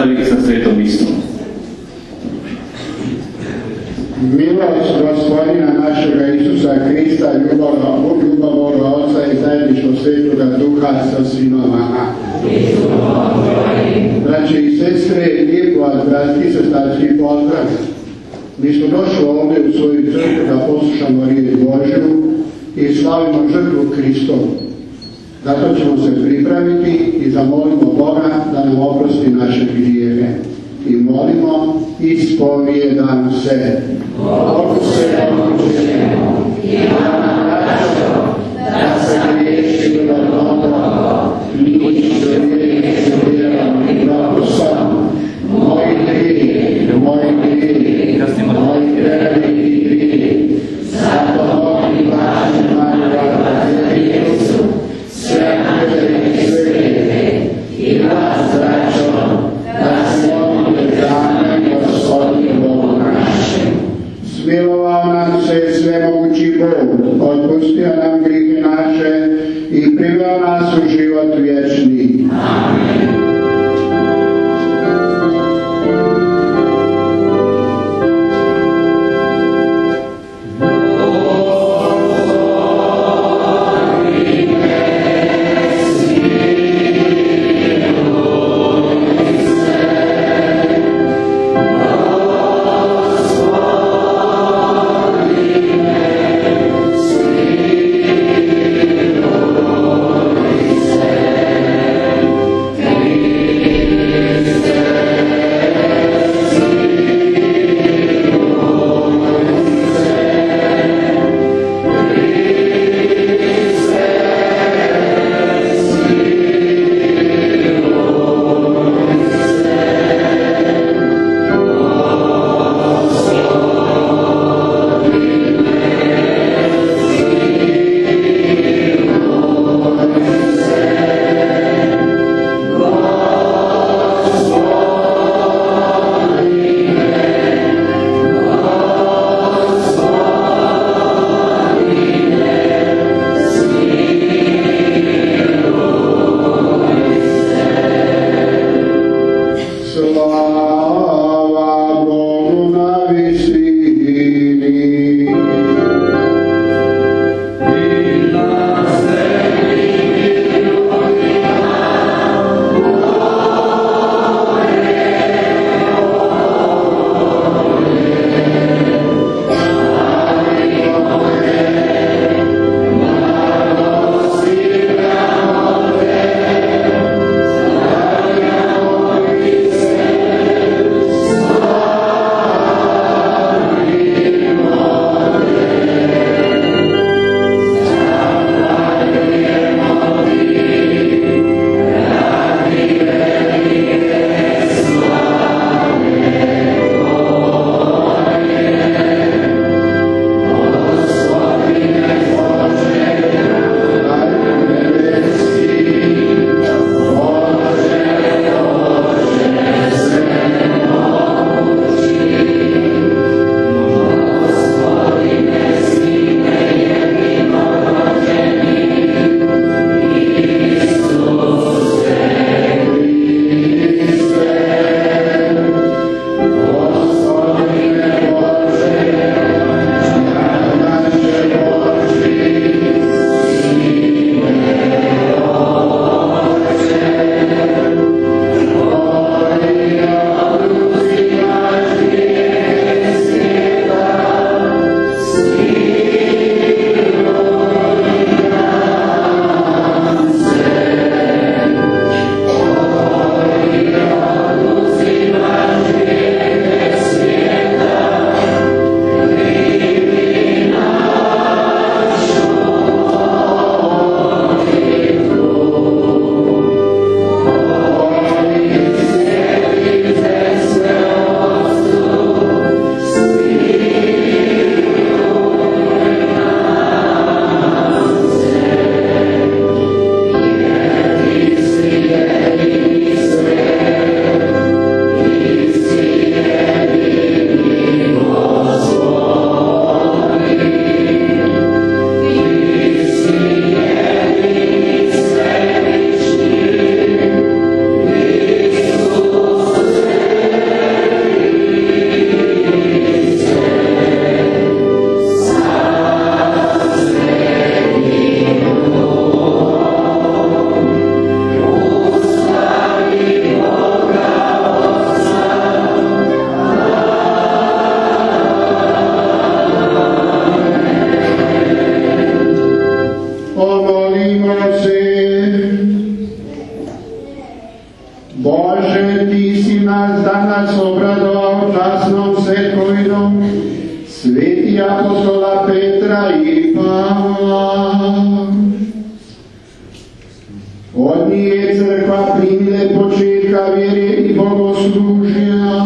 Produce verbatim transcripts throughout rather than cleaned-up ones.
nastavi sa Svetom listom. Milost Gospodina našega Isusa Krista, ljubav, ljubav Boga Oca i zajedništvo Svetoga Duha sa svima vama. Braće i sestre, lijep vas bratski sestarski pozdrav. Mi smo došli ovdje u svoju crkvu da poslušamo riječ Božju i slavimo žrtvu Hristovu. Zato ćemo se pripraviti i zamolimo Boga da nam oprosti naše grijehe. I molimo, ispovijedam se. Bogu se odučujemo i nama braćo, da se griješimo dobro, ništa griješimo vjerom i propusom. Moji grije, moji grije, moji veliki grije, zato moji važni manjava Jesu, sve naše i sve i vas braćo, da se molite za mene, Gospodinu Bogu našem. Smilovao nam se svemogući Bog, otpustio nam grijehe naše i priveo nas u život vječni. Amen. ti si nas danas obradovao časnom svetkovinom sveti apostola Petra i Pavla. Od njih je crkva primile početka vjere i bogoslužja,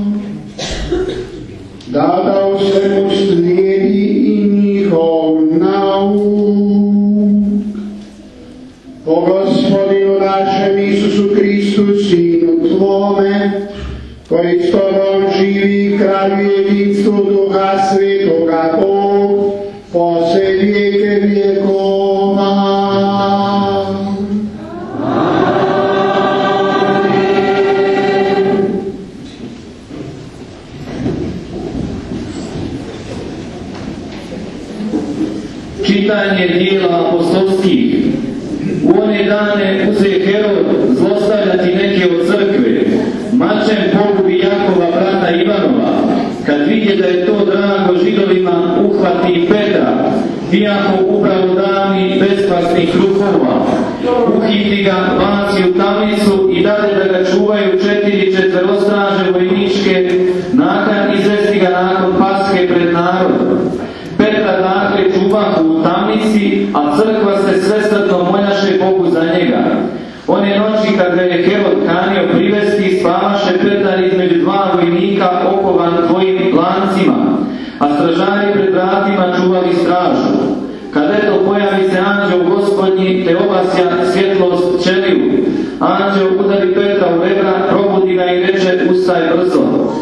da da u svemu slijedi i njihov nauk. Po Gospodinu našem Isusu Kristu, Sinu Tvome, koji s Tobom živi, kralju jedinstvu Duha Svetoga Bog, po sve vijeke vjekova. Čitanje dijela apostolskih. U one dane uze Herod zlostavljati neke od crkve, mačem pogubi Jakova brata Ivanova. Kad vidje da je to drago Židovima, uhvati Petra, iako upravo dani bespasnih kruhova. Uhiti ga, baci u tamnicu i dade da ga čuvaju četiri četverostraže vojničke, nakon izvesti ga nakon Paske pred narodom. Petra dakle čuvahu u tamnici, a crkva se svesrdno moljaše Bogu za njega. One noći kad ga je Herod kanio privesti, spavaše Petar između dva vojnika okovan tvojim lancima, a stražari pred vratima čuvali stražu. Kad eto pojavi se anđel Gospodnji, te obasja svjetlost čeliju. Anđel udari Petra u rebra, probudi ga i reče: ustaj brzo.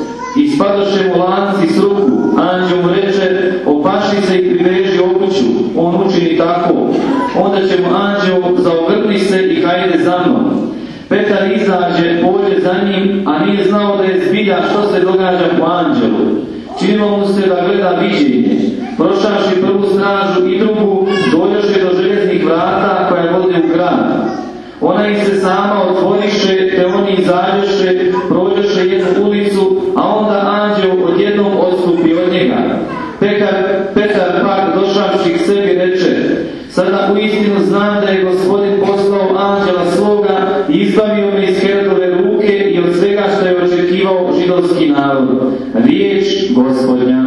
I spadoše mu lanci s ruku. Anđel mu reče: opaši se i priveži obuću. On učini tako. Onda će mu anđel: zaogrni se i hajde za mnom. Petar izađe, pođe za njim, a nije znao da je zbilja što se događa po anđelu. Činilo mu se da gleda viđenje. Prošavši prvu stražu i drugu, dođoše do željeznih vrata koja vode u grad. Ona ih se sama otvoriše, te oni izađoše, prođoše jednu ulicu, a onda anđel odjednom odstupi od njega. Petar, Petar pak došavši k sebi reče: sada uistinu znam da je Gospodin poslao anđela svoga i izbavio me iz Herodove ruke i od svega što je očekivao židovski narod. Riječ Gospodnja.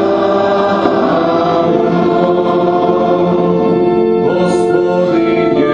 Gospodin je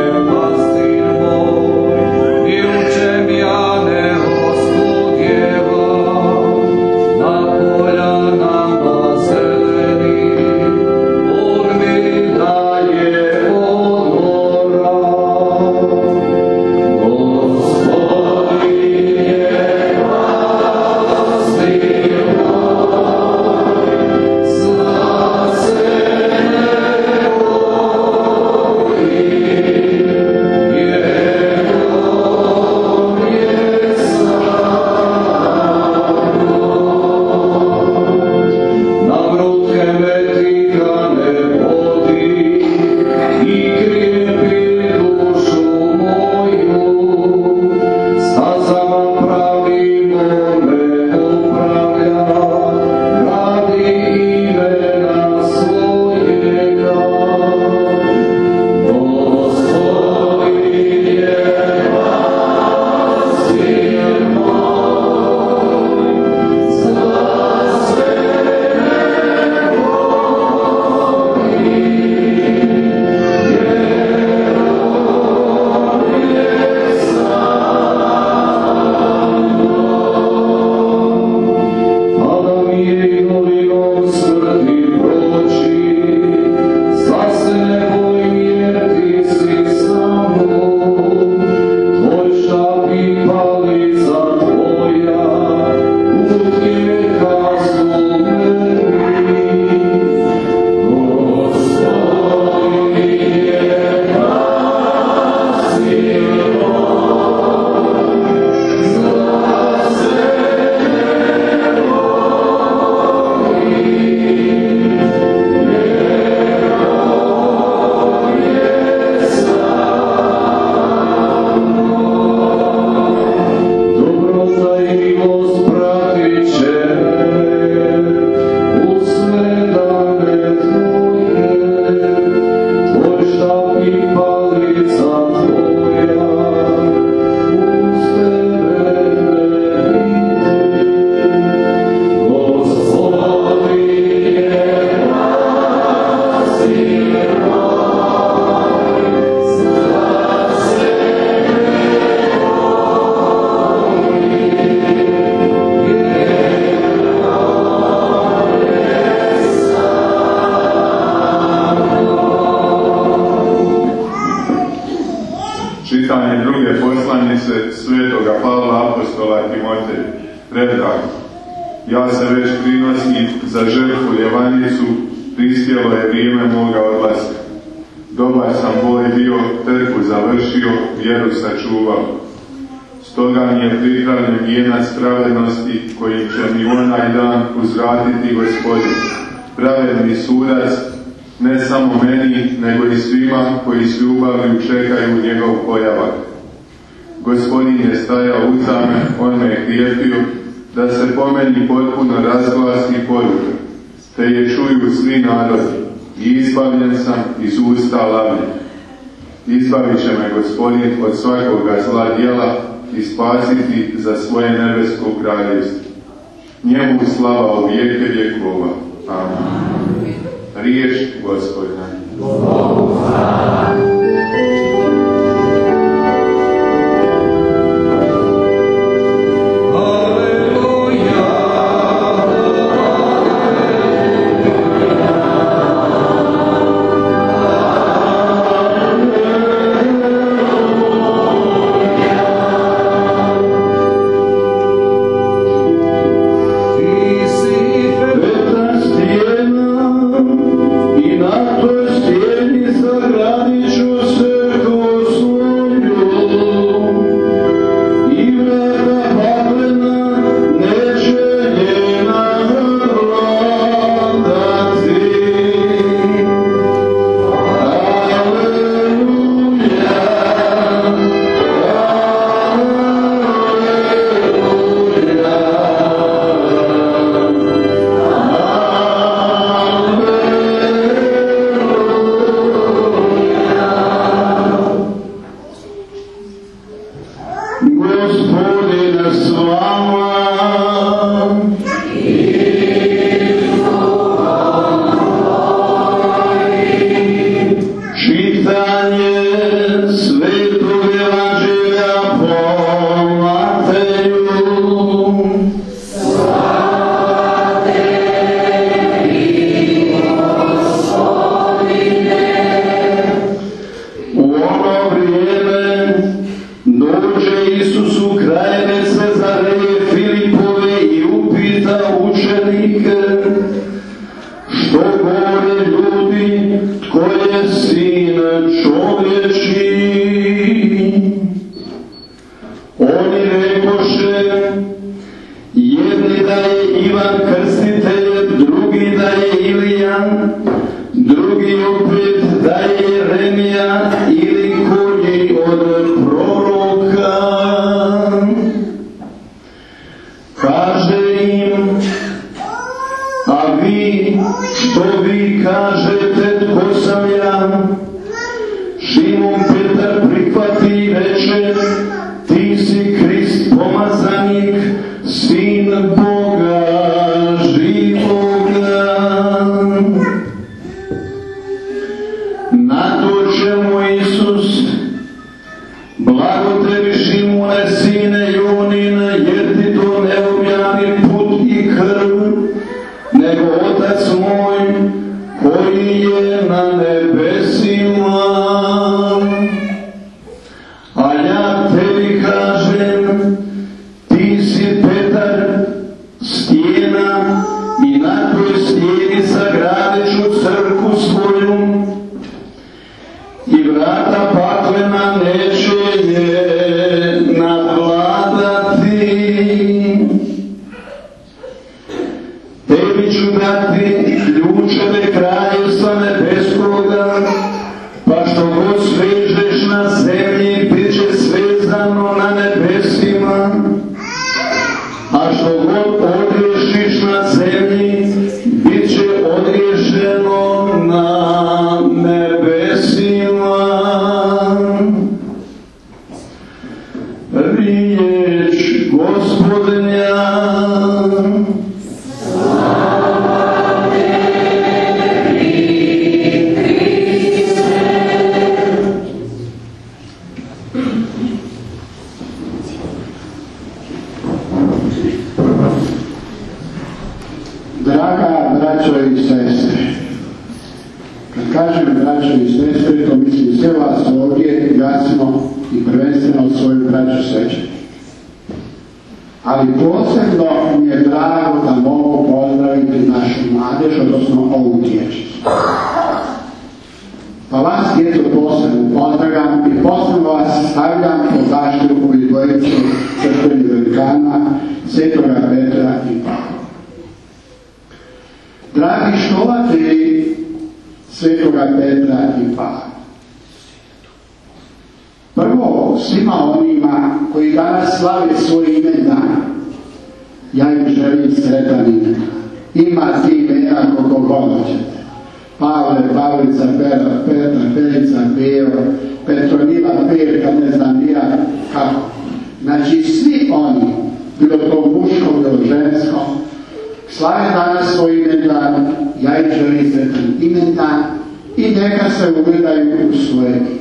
Timotej, rekao: ja se već prinosim za žrtvu Jevanicu, prispjelo je vrijeme moga odlaska. Dobar sam boj bio, trku završio, vjeru sačuvao. Stoga mi je pripravljen vijenac pravednosti, kojim će mi onaj dan uzvratiti Gospodin, pravedni sudac, ne samo meni, nego i svima koji s ljubavlju čekaju njegov pojavak. Gospodin je stajao uza me, on me je krijepio, da se po meni potpuno razglasi poruka, te je čuju svi narodi, i izbavljen sam iz usta lavlje. Izbavit će me Gospodin od svakoga zla djela i spasiti za svoje nebesko kraljevstvo. Njemu slava u vijeke vjekova. Amen. Riječ Gospodnja. ali posebno mi je drago da mogu pozdraviti našu mladež, odnosno ovu dječicu. Pa vas djeco posebno pozdravljam i posebno vas stavljam po zaštitu ovih dvojicu crkvenih velikana, Svetoga Petra i Pavla. Dragi štovatelji Svetoga Petra i Pavla, prvo, svima onima koji danas slave svoj imendan, ja im želim sretan imendan. Ima ti imena koliko god hoćete. Pavle, Pavlica, Pera, Petra, Perica, Beo, Petronila, Perka, ne znam ni ja kako. Znači svi oni, bilo to muško, bilo žensko, slave danas svoj imendan, ja im želim sretan imendan i neka se ugledaju u svoje ime.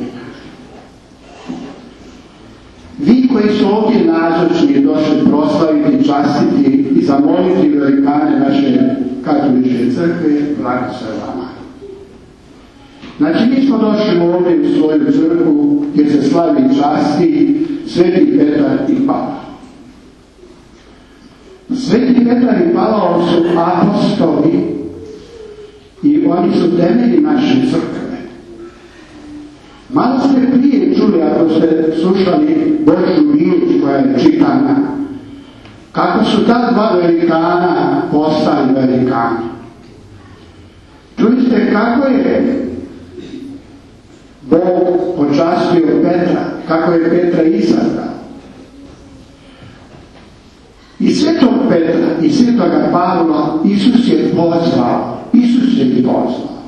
Vi koji su ovdje nazočni došli proslaviti, častiti i zamoliti velikane naše katoličke crkve, blago se vama. Znači mi smo došli ovdje u svoju crkvu gdje se slavi i časti Sveti Petar i Pavao. Sveti Petar i Pavao su apostoli i oni su temelji naše crkve. Malo ste prije čuli, ako ste slušali Božju riječ koja je čitana, kako su ta dva velikana postali velikani. Čuli ste kako je Bog počastio Petra, kako je Petra izabrao. I svetog Petra i svetoga Pavla Isus je pozvao. Isus je pozvao.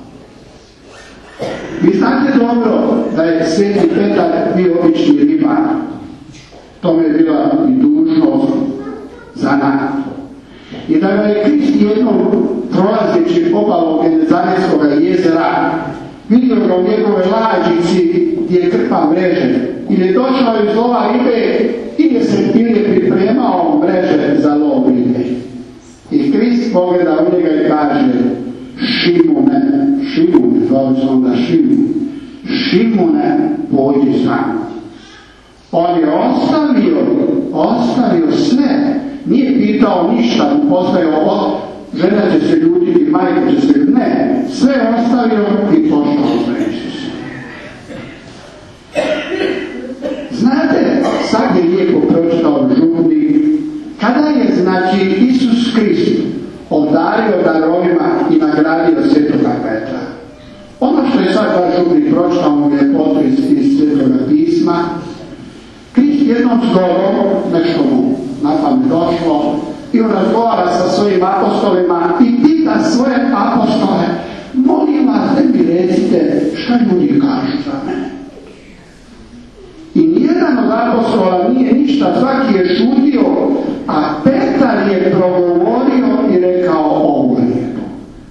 Vi znate dobro da je sveti Petar bio obični ribar. To mi je bila i dužnost za nas. I da je Krist jednom prolazeći obalom Genezarejskog jezera vidio ga u njegove lađici gdje je krpa mreže. I je došao iz lova ribe i je se ili pripremao mreže za lov ribe. I Krist pogleda u njega i kaže: Šimune, Šimune, zvao se onda Šimun, Šimune, pođi sa mnom. On je ostavio, ostavio sve, nije pitao ništa, postavio, žena će se ljutiti, majka će se, ne, sve ostavio i pošao za Isusa. Znate, sad je lijepo pročitao župnik, kada je, znači, Isus Krist obdario darovima i nagradio svetoga Petra. Ono što je sad vaš župnik pročitao mu je potpis iz svetoga pisma. Krist jednom zgorom, nešto mu na pamet došlo, i on razgovara sa svojim apostolima i pita svoje apostole: molim vas da mi recite šta ljudi kažu za mene. I nijedan od apostola nije ništa, svaki je šutio, a Petar je progovorio i rekao ovo lijepo: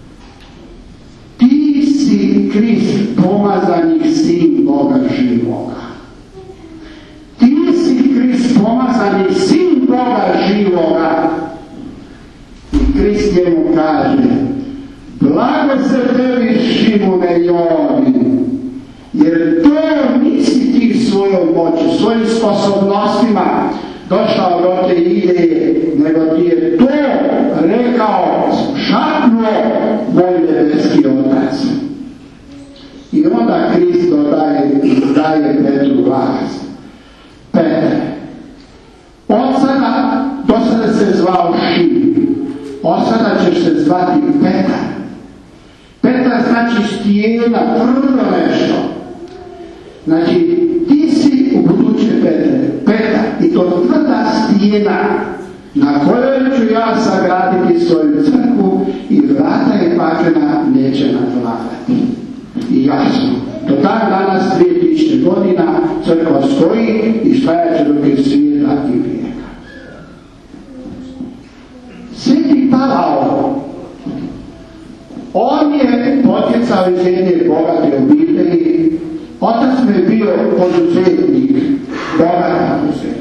ti si Krist, pomazani sin Boga živoga. Ti si Krist, pomazani sin Boga živoga. I Krist njemu kaže: blago se tebi, Šimune Joni, jer to nisi ti svojom moći, svojim sposobnostima došao do te ideje, nego ti je to rekao, šapnuo moj nebeski Otac. I onda Krist dodaje, daje Petru glas: Petre, od sada, do sada se zvao Šim, od sada ćeš se zvati Petar. Petar znači stijena, tvrdo nešto. Znači, ti si u buduće Petre, Petar, i to tvrda stijena na kojoj ću ja sagraditi svoju crkvu i vrata je paklena neće nadvladati. I jasno, do tak danas dvije tisuće godina crkva stoji i stajat će do svijeta i vijeka. Sveti Pavao, on je potjecao iz jedne bogate obitelji. Otac mi je bio poduzetnik, bogat poduzetnik.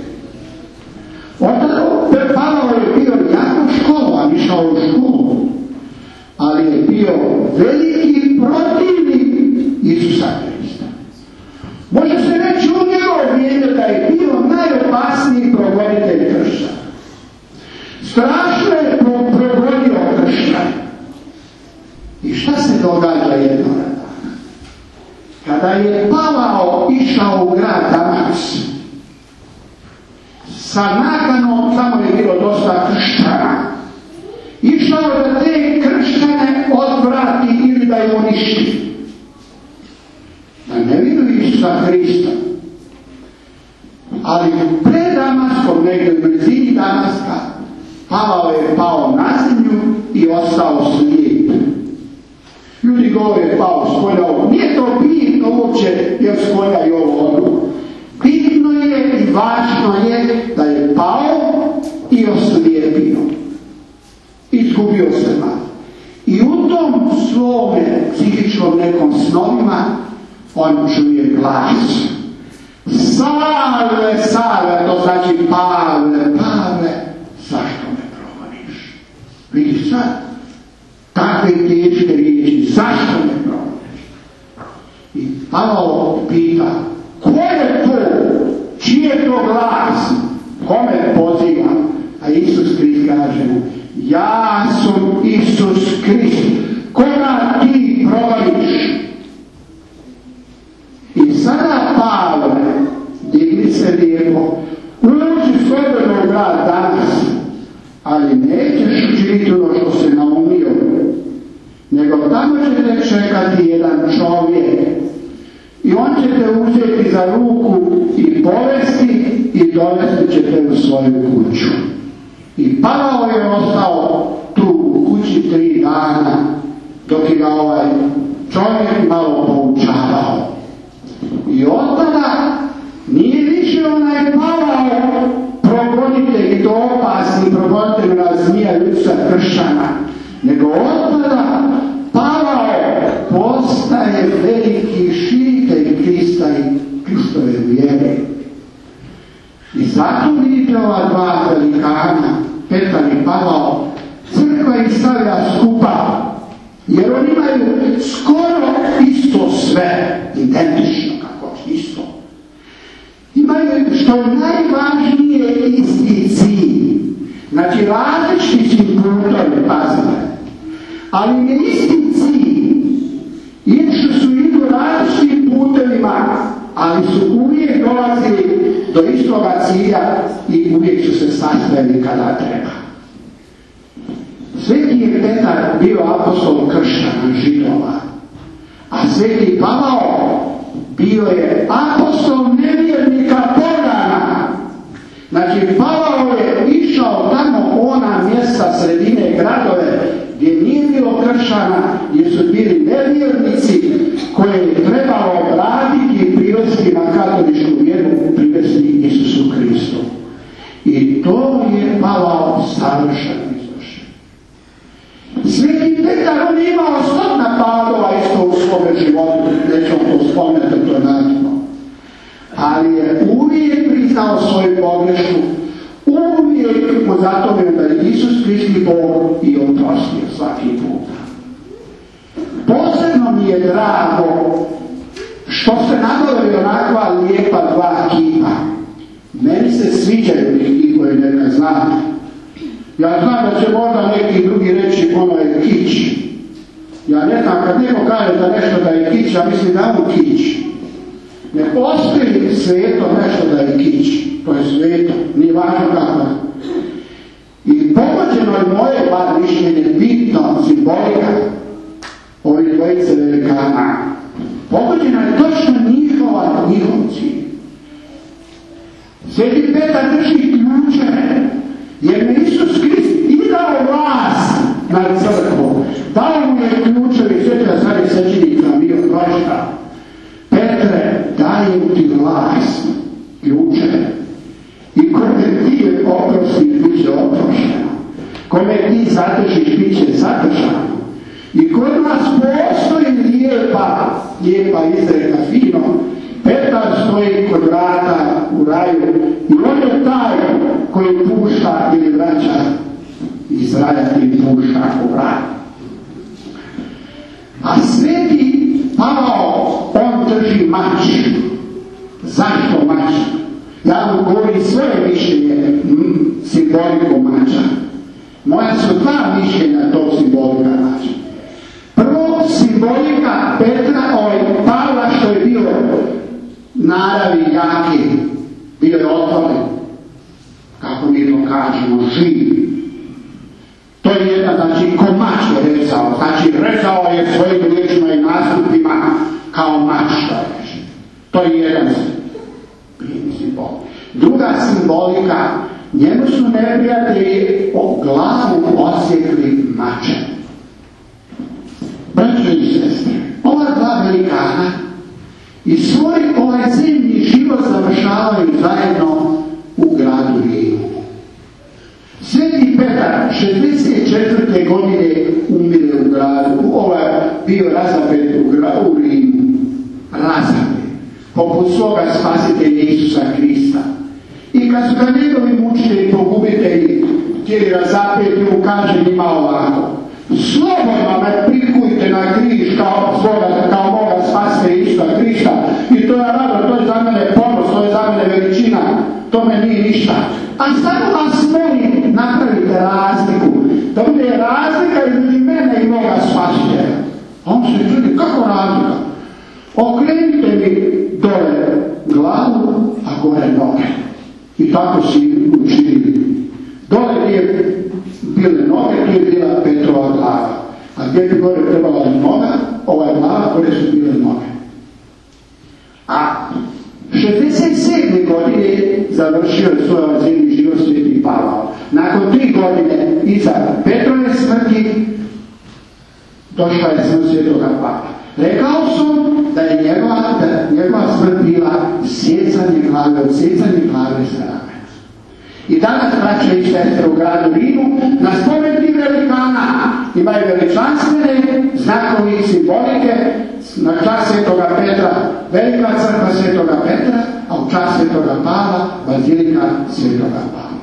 Otac Pavao je bio jako školovan, išao u školu, ali je bio veliki protivnik Isusa Krista. Može se reći u njegovo vrijeme da je bio najopasniji progonitelj kršćana. I šta se događa jednog dana? Kada je Pavao išao u grad Damask, sa nakanom, tamo je bilo dosta kršćana, išao da te kršćane odvrati ili da je uništi. Da ne vidu Isusa Hrista. Ali pred Damaskom, negdje u blizini Damaska, Pavao je pao na zemlju i ostao slijep. Ljudi govore pao s polja ovo. Nije to bitno uopće jer s polja i ovo ono. Bitno je i važno je da je pao i oslijepio. Izgubio se malo. I u tom svome psihičkom nekom snovima on čuje glas. Savle, Savle, to znači Pavle, Pavle, zašto me progoniš? Vidiš sad? Takve teške riječi, zašto me progoniš? I Pavao pita, ko je to? Čiji je to glas? Kome poziva? A Isus Krist kaže mu, ja sam Isus Krist, koga ti progoniš? I sada Pavle, digni se lijepo, uči slobodno u grad danas, ali nećeš učiniti ono što se naumio, nego tamo će te čekati jedan čovjek i on će te uzeti za ruku i povesti i dovesti će te u svoju kuću. I Pavao je ostao tu u kući tri dana dok je ga ovaj čovjek malo poučavao. I od tada nije više onaj Pavao progonite i to opasni progonite na zmija ljudstva kršćana, nego od tada Pavao postaje veliki širitelj Krista i Kristove vjere. I zato vidite ova dva velikana, Petar i Pavao, crkva ih stavlja skupa, jer oni imaju skoro isto sve, identično kako isto. Imaju što je najvažnije isti cilj. Znači različiti su putovi, pazite. Ali je isti cilj. Išli su idu različitim putevima, ali su uvijek dolazili do istoga cilja i uvijek su se sastajali kada treba. Sveti je Petar bio apostol kršćana Židova, a sveti Pavao bio je apostol nevjernika pogana. Znači Pavao je išao tamo u ona mjesta sredine gradove gdje nije bilo kršćana, gdje su bili nevjernici koje je trebalo obraditi i privesti na katoličku vjeru, privesti Isusu Kristu. I to je Pavao savršeno izvršen. Sveti Petar, on je imao stotna padova isto u svome životu, nećemo to spomenuti, to je naravno. Ali je uvijek priznao svoju pogrešku, uvijek mu zatomio da je Isus Kristi Bog i oprostio svaki puta. Posebno mi je drago što se nabavili onakva lijepa dva kipa. Meni se sviđaju ti kipovi, neka znate. Ja znam da će možda neki drugi reći ono je kič. Ja ne znam, kad neko kaže da nešto da je kič, ja mislim da je mu kič. Ne postoji sveto nešto da je kič. To je sveto, nije važno kako. I pogođeno je moje bar mišljenje bitno simbolika ovih dvojice velikana. Pogođeno je točno njihova, njihov cilj. Sveti Petar drži ključeve, jer me Isus Krist i dao vlast na crkvu. Dao mu je ključevi, sveta stari svećenika bio prošta. Petre, dajem ti vlast, ključeve. I kome ti je oprosti, bit će oprošteno. Kome ti zadržiš, bit će zadržano. I kod nas postoji lijepa, lijepa izreka fino. Petar stoji kod vrata u raju i on je taj koji pušta ili vraća iz raja i pušta u raj. A sveti Pavao, on drži mač. Zašto mač? Ja mu govorim svoje mišljenje, simboliku mača. Moja su dva mišljenja tog simbolika mača. Prvo simbolika Petra, ovaj Pavla što je bio naravi jaki, bio je otvoren, kako mi to kažemo, živ. To je jedan, znači, ko mač je rezao, znači rezao je svojim riječima i nastupima kao mač, što je. To je jedan simbol. Druga simbolika, njemu su neprijatelji o glavu osjekli mačem. Braćo i sestre, ova dva velikana i svoj ovaj zemlji život završavaju zajedno u gradu Rimu. Sveti Petar šezdeset četvrte godine umire u gradu, ovaj bio razapet u gradu u Rimu, razapet, poput svoga spasitelja Isusa Krista. I kad su ga njegovi mučitelji, pogubitelji, htjeli razapeti, mu kaže njima ovako: slobodno me prikujte na križ kao svoga, kao moga spasitelja Isusa Krista. I to je rado, to je za mene ponos, to je za mene veličina, to me nije ništa. A samo vas molim, napravite razliku. Da bude razlika između mene i moga spasitelja. A on se čudi, kako razlika? Okrenite mi dole glavu, a gore noge. I tako si učinili. Dole je bile noge, tu je bila Petrova glava. A gdje bi gore trebala noga, ova je glava, gore su bile noge. A šezdeset sedme godine završio svoj zemlji život Sveti Pavao. Nakon tri godine iza Petrove smrti došla je smrt Svetoga Pavla. Rekao sam da je njegova, da njegova smrt bila sjecanje glave, odsjecanje glave sa ramena. I danas, braće i sestre, u gradu Rimu, na spomen tih velikana imaju veličanstvene znakovi i simbolike. Na čast Svetoga Petra velika crkva Svetoga Petra, a u čast Svetoga Pavla bazilika Svetoga Pavla.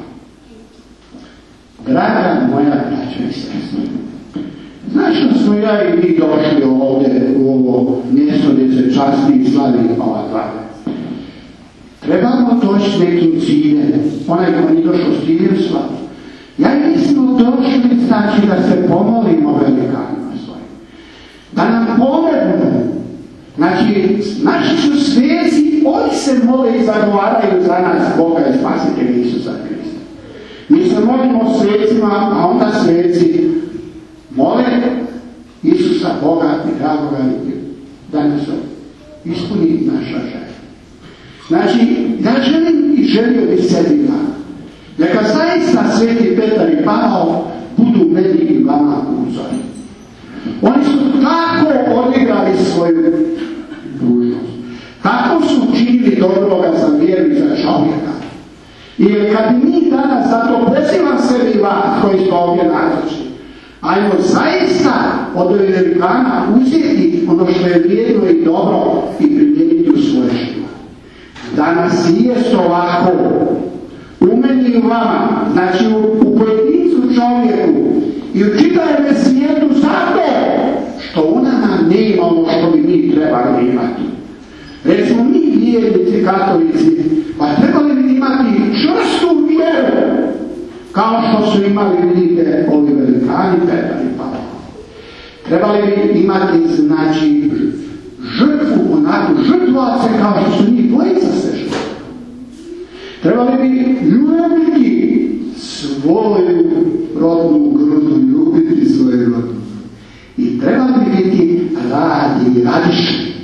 Draga moja braća i sestre, zašto smo ja i vi došli ovdje u ovo mjesto gdje se časti i slavi ova dva? Trebamo doći s nekim ciljem. Onaj ko nije došao s ciljem slavi. Ja nismo došli, znači da se pomolimo velikanima svojim. Da nam pomognu. Znači, naši su sveci, oni se mole i zagovaraju za nas Boga i Spasitelja Isusa Krista. Mi se molimo svecima, a onda sveci mole Isusa Boga i dragoga da nas ispuni naša želja. Znači, ja želim i želio bi sebi da neka zaista Sveti Petar i Pavao budu meni i vama uzori. Oni su tako odigrali svoju dužnost. Tako su učinili dobroga za vjeru i za čovjeka. I kad mi danas, zato pozivam sebi i vas koji smo ovdje nazočni, ajmo zaista od ovih velikana uzeti ono što je vrijedno i dobro i primijeniti u svoje život. Danas jest ovako, u meni i u vama, znači u, u pojedincu čovjeku i u čitavom svijetu zato što u nama nema ono što bi mi trebali imati. Recimo mi vjernici, katolici, pa trebali bi imati čvrstu vjeru, kao što su imali, vidite, ovi velikani Petar i Pavao. Trebali bi imati, znači, žrtvu, onako žrtvovace kao što su njih dvojica se žrtvu. Trebali bi ljubiti svoju rodnu grudu, ljubiti svoju rodnu. I trebali bi biti radi i radišni.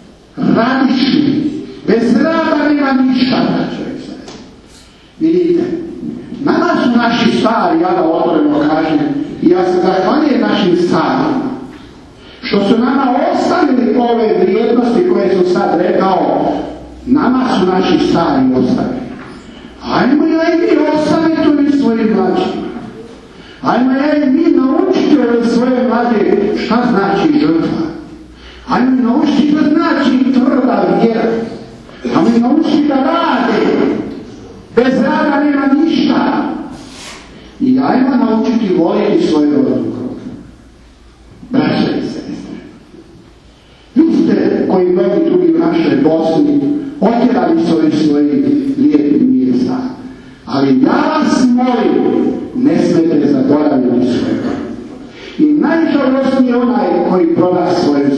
Radišni. Bez rada nema ništa, braćo i sestre. Vidite, nama su naši stari, ja da otvoreno kažem, i ja se zahvaljujem našim starima, što su nama ostavili ove vrijednosti koje su sad rekao, nama su naši stari ostavili. Ajmo ja i mi ostaviti ove svoje mlađima. Ajmo ja i mi naučiti ove svoje mlađe šta znači žrtva. Ajmo naučiti šta znači tvrda vjera. Ajmo naučiti da rade. Bez rada nema ništa. I ajmo naučiti voljeti svoju rodnu krv. Braće i sestre, vi ste, koji mnogi drugi u našoj Bosni, otjerali su ovih svojih lijepih mjesta. Ali ja vas molim, ne smete zaboraviti svoje. I najžalostniji onaj koji proda svoju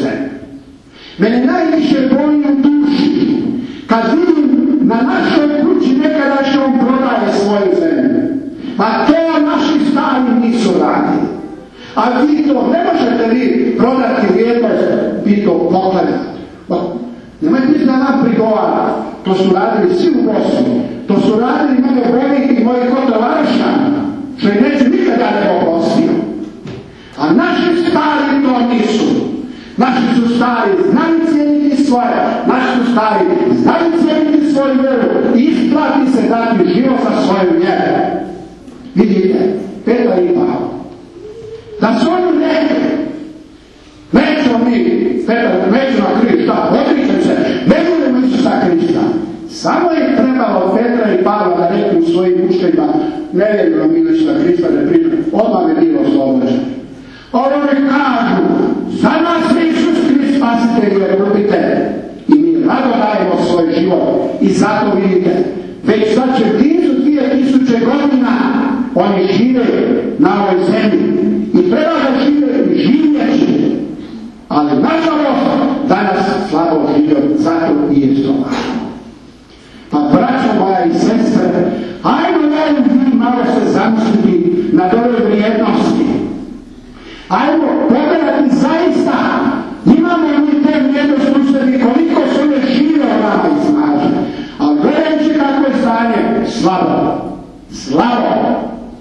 Mene najviše boli u duši kad vidim na našoj kući nekadašnjom prodaje svoju zemlju. A to naši stari nisu radili. A vi to ne možete vi prodati vrijednost, vi to pogledate. Nemojte biti da vam prigovara. To su radili svi u Bosni. To su radili mnogo bolji i moji kotovarišani, što i neće nikada ne oprostio. A naši stari to nisu. Naši su stari znali cijeniti svoje, naši su stari znali cijeniti svoju vjeru i isplati se dati život za svoju vjeru. Vidite, Petar i Pavle, da su oni rekli, nećemo mi, Petar, nećemo na križ, šta, odričem se, ne budemo Isusa Krista. Samo je trebalo Petra i Pavla da rekli u svojim učenjima, ne vjerujemo mi Isusa Krista, ne pričamo, odmah je bilo oslobođeno. Ovo ne kažu, za nas je Isus Krist spasitelj i ljubitelj. I mi rado dajemo svoj život. I zato vidite, već sad će blizu dvije tisuće godina oni žive na ovoj zemlji. I treba da žive i živjeći. Ali nažalost, danas slabo živio, zato i je to važno. Pa braćo moja i sestre, ajmo da vi malo se zamisliti na ove vrijednosti. Ajmo pogledati zaista, imamo li te vrijednosti u sebi, koliko su ne žive o nama i snažne. Ali gledajući kako je stanje, slabo, slabo,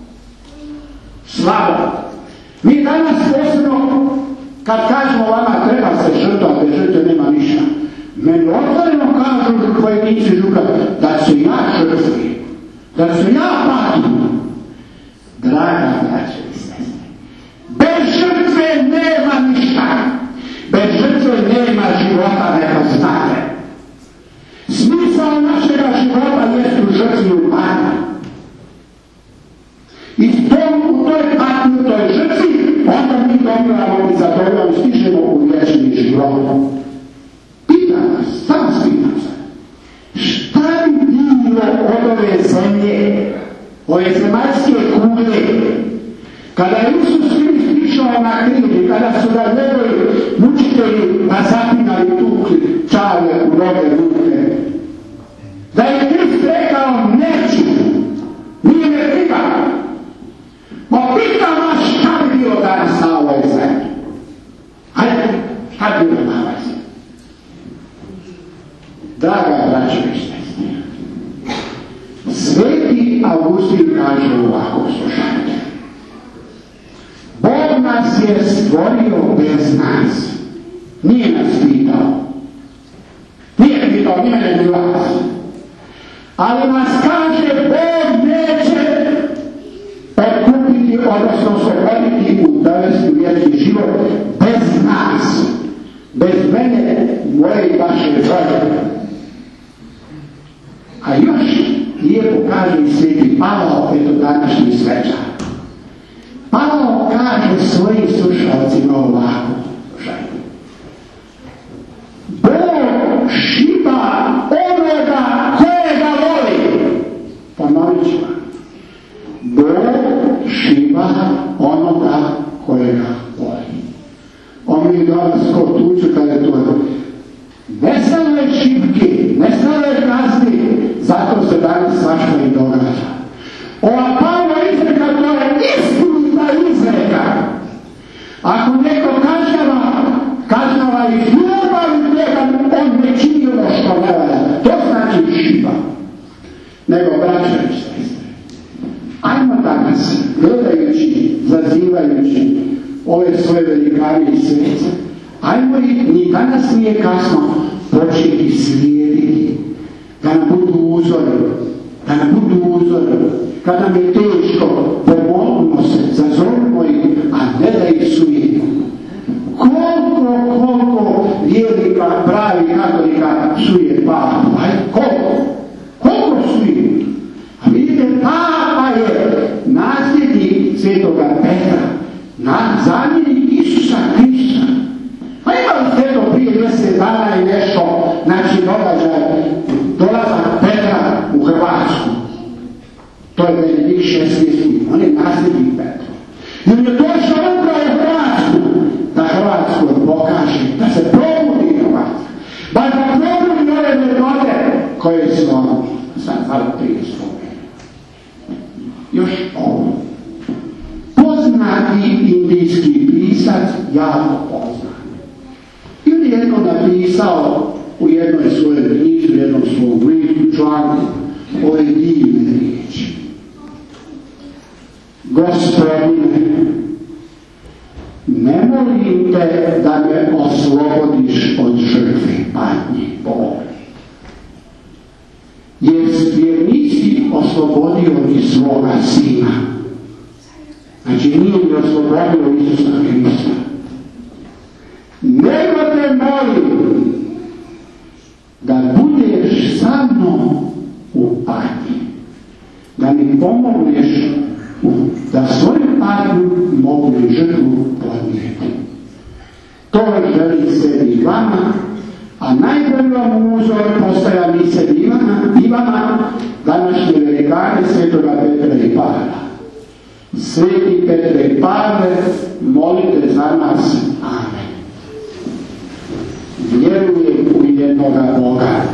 slabo. Mi danas posebno, kad kažemo vama treba se žrtvati, bez žrtve nema ništa. Meni otvoreno kažu pojedinci žuka da se ja žrtvujem, da se ja patim. Draga braće i sestre, bez žrtve nema ništa. Bez žrtve nema života, neka znate. Smisao našega života jest u žrtvi u patnji. I u toj patnji, u toj žrtvi, onda mi dobivamo i zadovoljamo, stižemo u vječni život. Pitam vas, šta vas pitam se? Šta bi bilo od ove zemlje, ove zemaljske kugle, kada je Isus Krist išao na križ, kada su ga njegovi mučitelji zapinali, tukli, čave u noge ruke, da je Krist rekao neću, nije me prikao. Ma pitam vas šta bi bilo danas na ovoj zemlji? Hajde, šta bi bilo na ovoj zemlji? Draga braćo i sestre, Sveti Augustin kaže ovako, slušajte. Bog nas je stvorio bez nas. Nije nas pitao. Nije pitao, nije ne bilo vas. Ali nas kaže, Bog neće otkupiti, odnosno osloboditi u dovesti u vječni život bez nas. Bez mene, moje i vaše žrtve. A još lijepo kaže i Sveti Pavao, eto današnji svečar. Pavao kaže svojim slušalcima ovako, slušajte. Bog šiba onoga kojega voli. Ponovit ću vam. Bog šiba onoga kojega voli. On mi danas ko tuču kada je to. Ne samo je šipki, ne samo je kazni, zato se danas svašta i događa. Ova Pavla izreka, to je istinita izreka. Ako neko kažnjava, kažnjava i ljubav njega, on ne čini ono što ne valja. To znači šiba. Nego braće i sestre. Ajmo danas, gledajući, zazivajući ove svoje velikane i srce, ajmo ih, ni danas nije kasno, početi slijediti. Da nam budu uzori, da nam budu uzori. Kad nam je teško, pomolimo se, zazovimo ih, a ne da ih sujemo. Koliko, koliko vjernika, pravi katolika suje papu? Aj, koliko? Koliko suje? A vidite, papa je nasljednik svetoga Petra, zamjenik Isusa Krista. Pa imali ste to prije mjesec dana i nešto, znači događaj, dolazak Petra u Hrvatsku. To je Benedikt šesnaesti. On je nasljednik Petra. I on je došao upravo u Hrvatsku, da Hrvatsku pokaže, da se probudi Hrvatsku. Baš da probudi ove metode koje smo sad malo prije spomenuli. Još ovo. Poznati indijski pisac, jako poznat. I on je jedno napisao u jednoj svojoj knjizi, u jednom svom listu članku, ove divne riječi. Gospodine, ne molim te da me oslobodiš od žrtve patnje i boli. Jer nisi oslobodio ni svoga sina. Znači nije mi oslobodio Isusa Hrista. Nego te molim da budeš sa mnom u patnji. Da mi pomogneš da svoju patnju mogu i žrtvu podnijeti. To želim sebi i vama, a najbolji vam uzor postaja mi sebi i vama današnje velikane svetoga Petra i Pavla. Sveti Petre i Pavle, molite za nas. Amen. Vjerujem u jednoga Boga.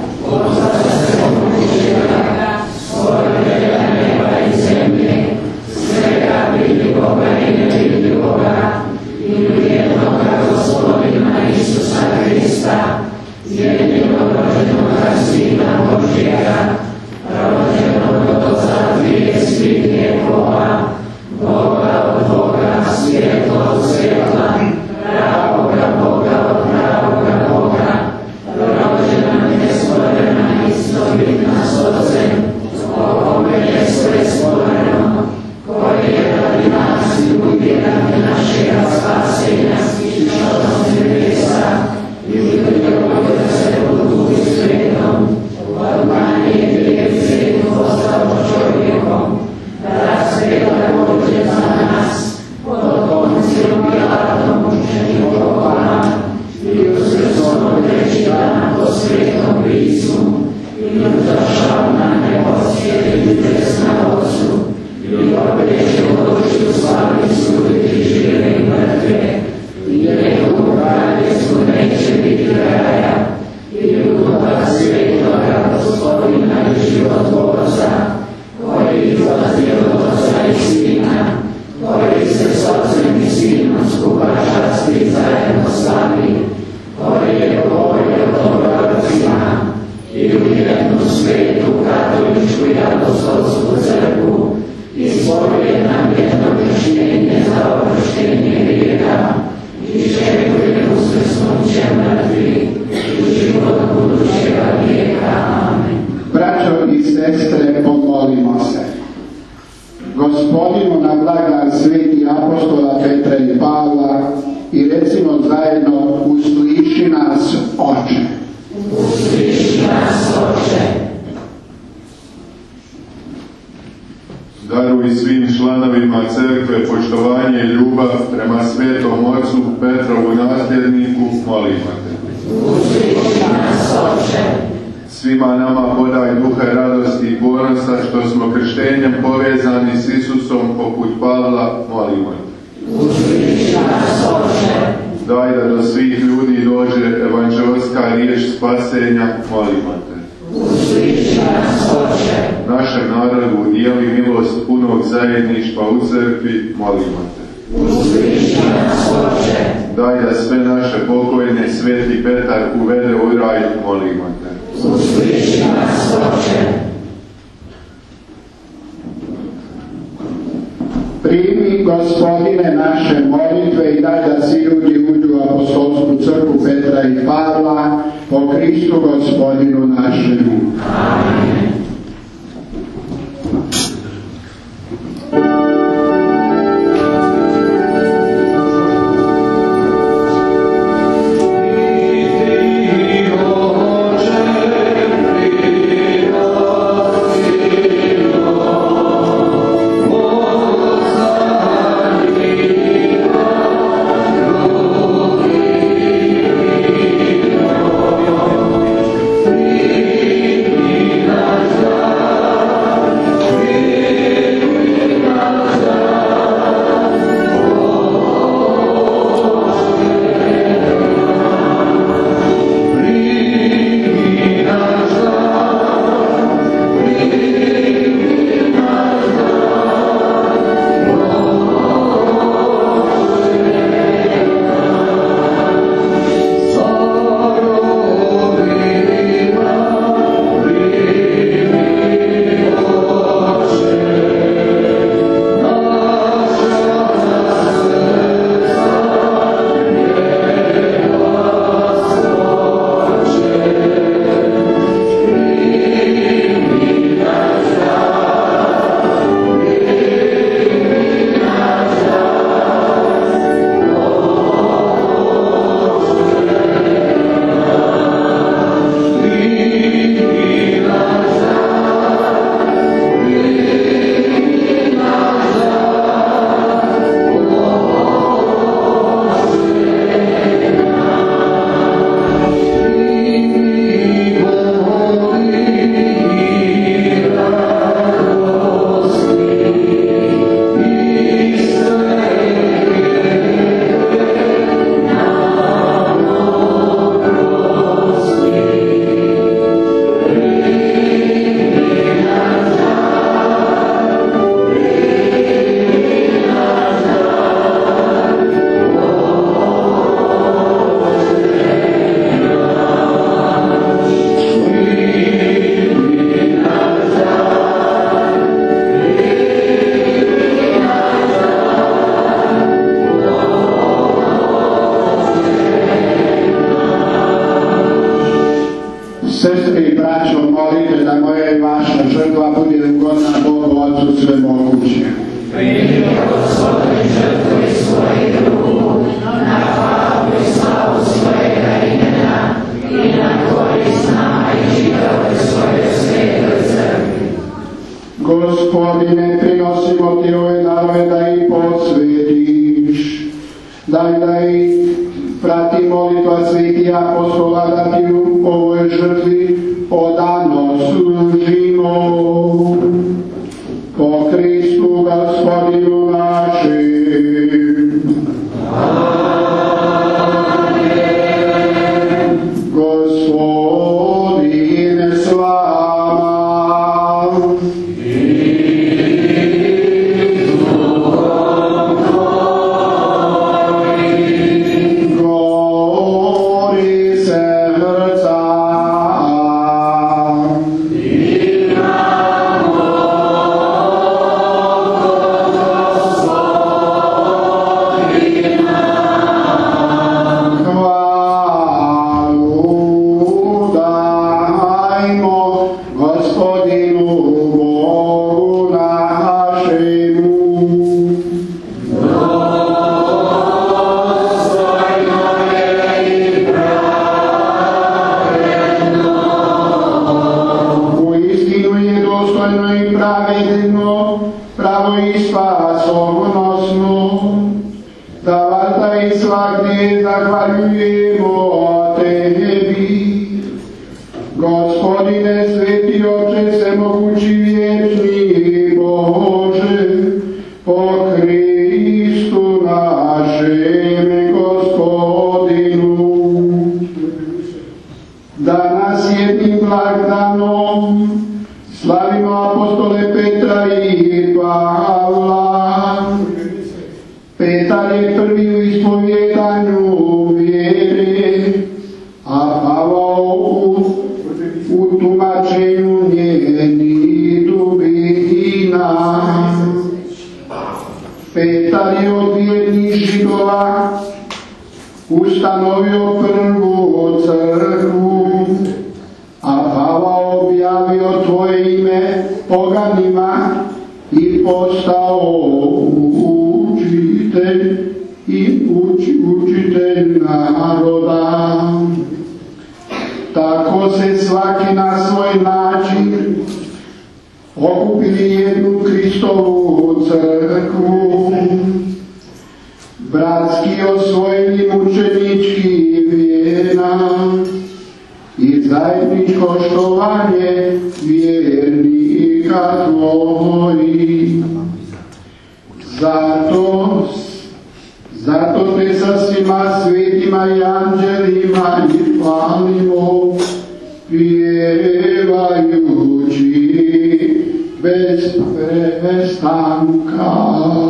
Svega vidljivoga i nevidljivoga, i u jednoga Gospodina Isusa Hrista, jedinog rođenoga Sina Božjega, rođenog od Oca prije svih vjekova, Boga od Boga, svjetla od svjetla, pravoga Boga od pravoga Boga, rođena nestvorena, istobitna s Otcem, po kome je sve stvoreno, koji je radi nas ljudi radi našega spasenja, išao s nebesa i urodio se u Duhu Svetom, od manje djece postao čovjekom, da sveta Bože za nas, pod Poncijom Pilatom mučenim pokopan, i uzrsom odreći dana po Svetom pismu, i uzašao na nebo sjedi desna Otcu, i obreće oči u slavicu i žive i mrtve, i njegovu kraljevstvu neće biti kraja, i Duha Svetoga Gospodina i životvorca, koji izlazi od Otca i Sina, koji se s Otcem i Sinom skupa časti zajedno slavi, koji je govorio dobrorocima, i u jednu svetu katoličku i apostolsku crkvu, izvolje nam jedno krštenje za oproštenje grijeha, i čekuje uskrsnuće mrtvih i život budućega vijeka. Amen. Braćo i sestre, pomolimo se. Gospodinu na blagan sveti apostola Petra i Pavla i recimo zajedno: usliši nas, Oče. Usliši nas, Oče. Daruj svim članovima crkve poštovanje i ljubav prema svetom Otcu Petrovu nasljedniku, molimo te. Usliši nas, Oče. Svima nama podaj duha radosti i ponosa što smo krštenjem povezani s Isusom poput Pavla, molimo te. Usliši nas, Oče. Daj da do svih ljudi dođe evanđelska riječ spasenja, molimo te. Usliši nas, Oče. Našem narodu udijeli milost punog zajedništva u crkvi, molimo te. Usliši nas, Oče. Daj da sve naše pokojne sveti Petar uvede u raj, molimo te. Usliši nas, Oče. Primi, Gospodine, naše molitve i daj da svi ljudi uđu u apostolsku crkvu Petra i Pavla po Kristu Gospodinu našemu. Amen. Amen. moguće. Primi Gospodin žrtvu iz svojih ruku, na slavu i slavu svojega imena i na korist nama i čitavoj svojoj svetoj crkvi. Gospodine, prinosimo ti ove darove da ih posvetiš. Daj da ih prati molitva svetih apostola da ti u ovoj žrtvi odano služimo. Po Kristu Gospodinu našem. Amen. Gospodin s vama. ustanovio prvu crkvu, a Pavao objavio tvoje ime poganima i postao učitelj i uči, učitelj naroda. Tako se svaki na svoj način okupili jednu Hristovu crkvu, bratski osvojili mučenički vjenac i zajedničko štovanje vjernika tvojih. Zato, zato te sa svima svetima i anđelima i hvalimo, pjevajući bez prestanka.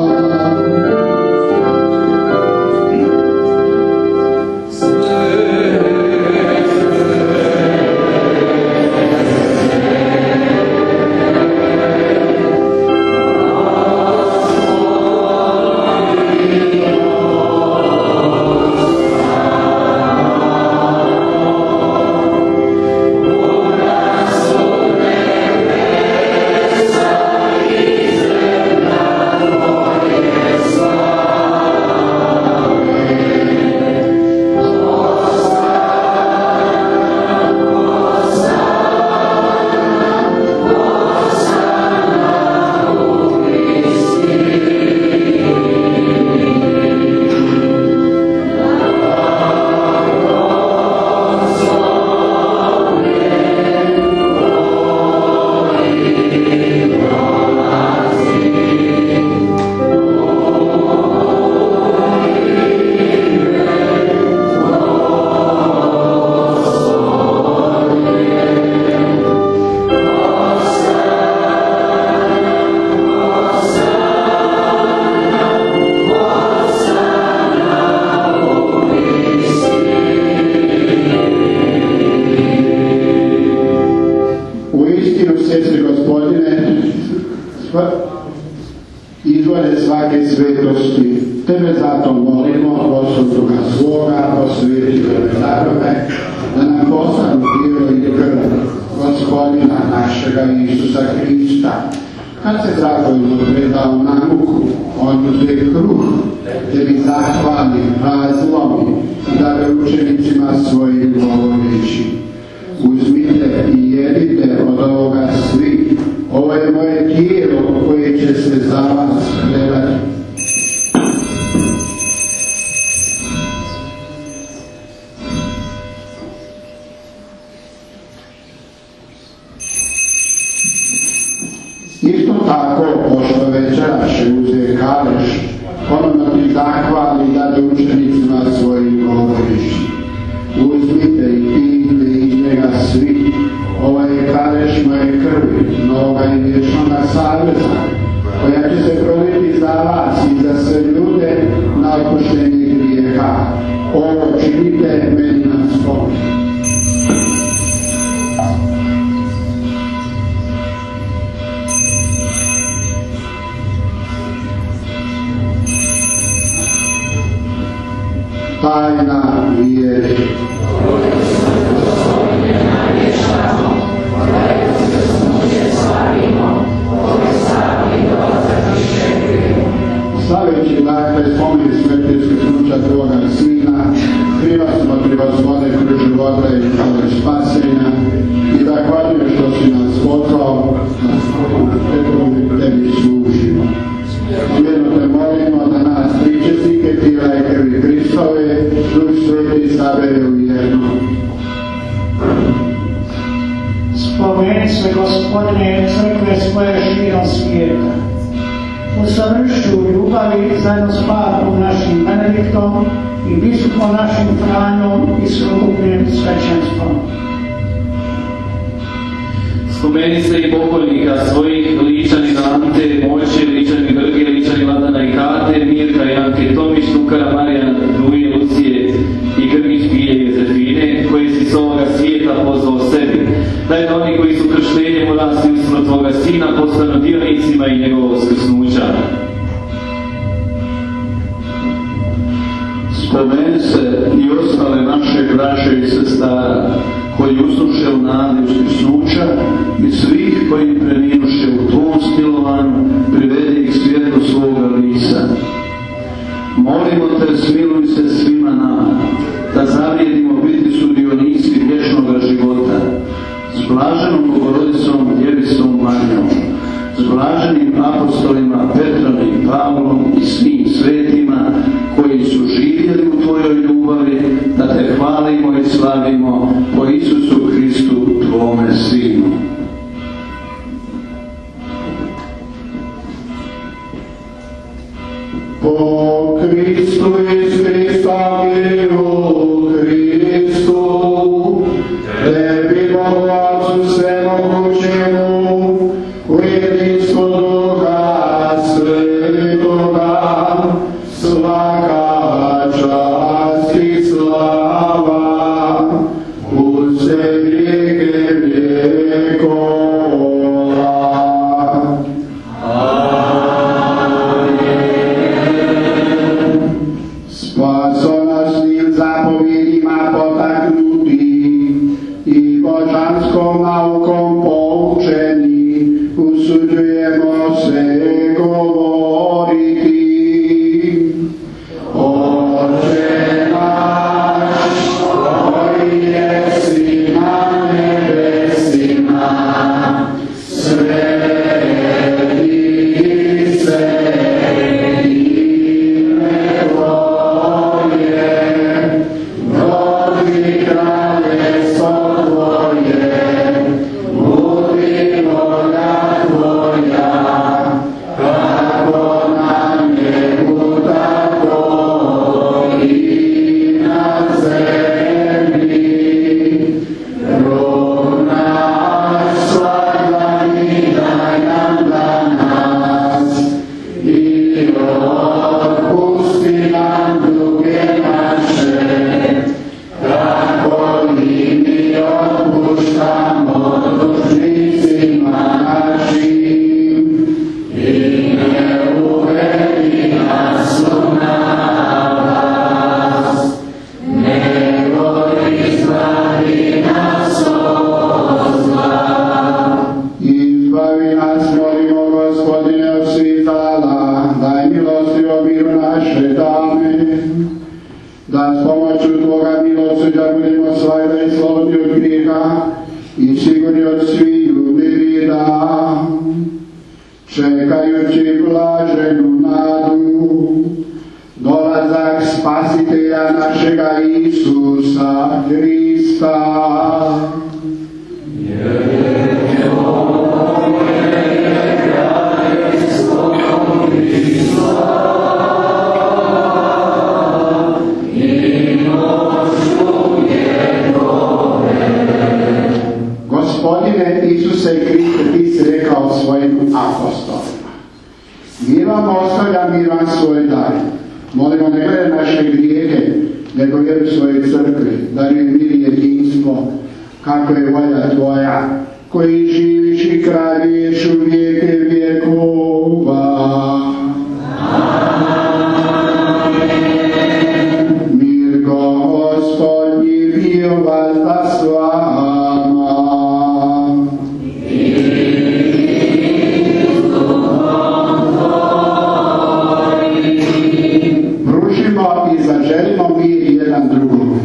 Izvode svake svetosti, tebe zato molimo, Gospodu svoga, posveti ove darove, da nam postanu tijelo i krv Gospodina našega Isusa Hrista, Kad se dragovoljno predao na muku, on uze kruh, te mi zahvali, razlomi, da ga učenicima svojim govoreći: uzmite i jedite od ovoga svi, ovo je moje tijelo koje će se za vas predati. Isto tako, pošto večeraše uze kaleš, ponovno ti zahvali da ga učenicima svojim govoreći: uzmite i pijte iz njega svi, ovo je kaleš moje krvi, novoga i vječnoga saveza, koja će se proliti za vas i za sve ljude na oproštenje grijeha. Ovo činite meni na spomen. Tajna vjere. Slaveći dakle spomen smrti uskrsnuća Tvoga Sina, kriva smo Ti Gospode kroz života i kroz spasenja i zahvaljujem što si nas poslao na spomen Tebi, Tebi služimo. Vjerno Te molimo da nas pričestnike tijela i krvi Hristove, Duh Sveti sabere u jedno. Spomeni se, Gospodine, crkve svoje širom svijeta. Usavrši u ljubavi zajedno s papom našim Benediktom i biskupom našim Franjom i sveukupnim svećenstvom. Spomeni se i pokojnika svojih, Ličani Ante, Mojče, Ličani Grge, Ličani Vladana i Kate, Mirka i Anke Tomić, Nukara, Marijana, Duje, Lucije i Grgić Pije Jezefine, koji si s ovoga svijeta pozvao sebi. Daj da oni koji su krštenjem urasli u smrt Tvoga Sina postanu dionicima i njegovog uskrsnuća. Spomeni se i ostale naše braće i sestara koji usnuše u nadi uskrsnuća i svih koji preminuše u Tvom smilovanju, privedi ih svjetlo svoga lica. Molimo Te, smiluj se svima nama, da zavrijedimo biti sudionici vječnoga života, s blaženom Bogorodicom Djevicom Marijom, s blaženim apostolima Petrom i Pavlom i svim svetima koji su živjeli u Tvojoj ljubavi, da Te hvalimo i slavimo po Isusu Hristu, Tvome Sinu. Po Kristu i s Hristom i u Hristu, Tebi Bogu Otcu Svemogućemu, u jedinstvu Duha Svetoga, svaka čast i slava, uz sve vijeke vjekova. Spasonosnim zapovjedima potaknuti i božanskom naukom poučeni, usuđujemo se govoriti: Oče naš, koji jesi na nebesima, sveti se ime Tvoje, dođi kraljestvo Tvoje, i sigurni od svih nevrijeda, čekajući blaženu nadu, dolazak Spasitelja našega Isusa Hrista. Gospodine Isuse Hriste, ti si rekao svojim apostolima: mir vam ostavlja, mir vam svoj dar. Molimo, ne gledaj naše grijehe, nego vjeru svoje crkve, daruj mir i jedinstvo, kako je volja tvoja, koji živiš i kraljuješ u vijeke vjekova. Mir Gospodnji bio vazda s vama. Pružimo i zaželimo mir jedan drugom.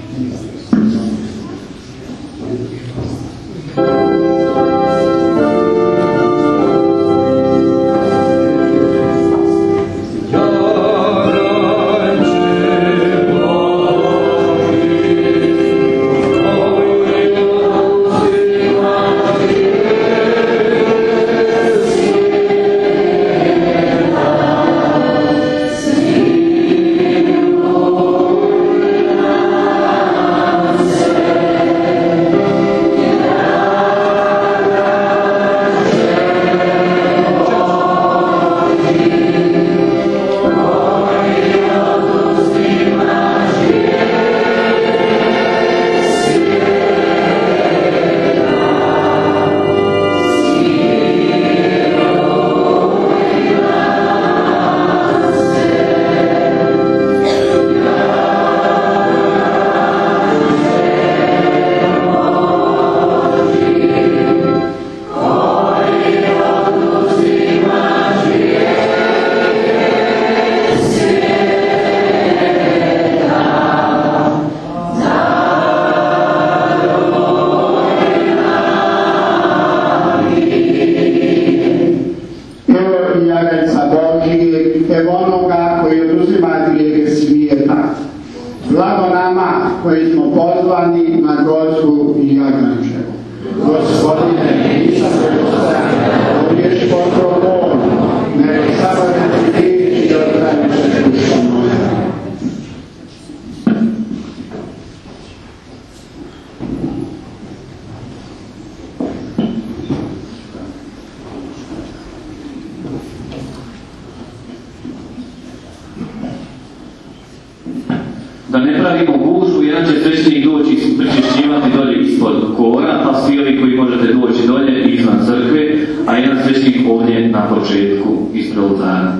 Da ne pravimo gužvu, jedan će svećenik doći pričešćivati dolje ispod kora, pa svi ovi koji možete doći dolje izvan crkve, a jedan svećenik ovdje na početku ispred oltara.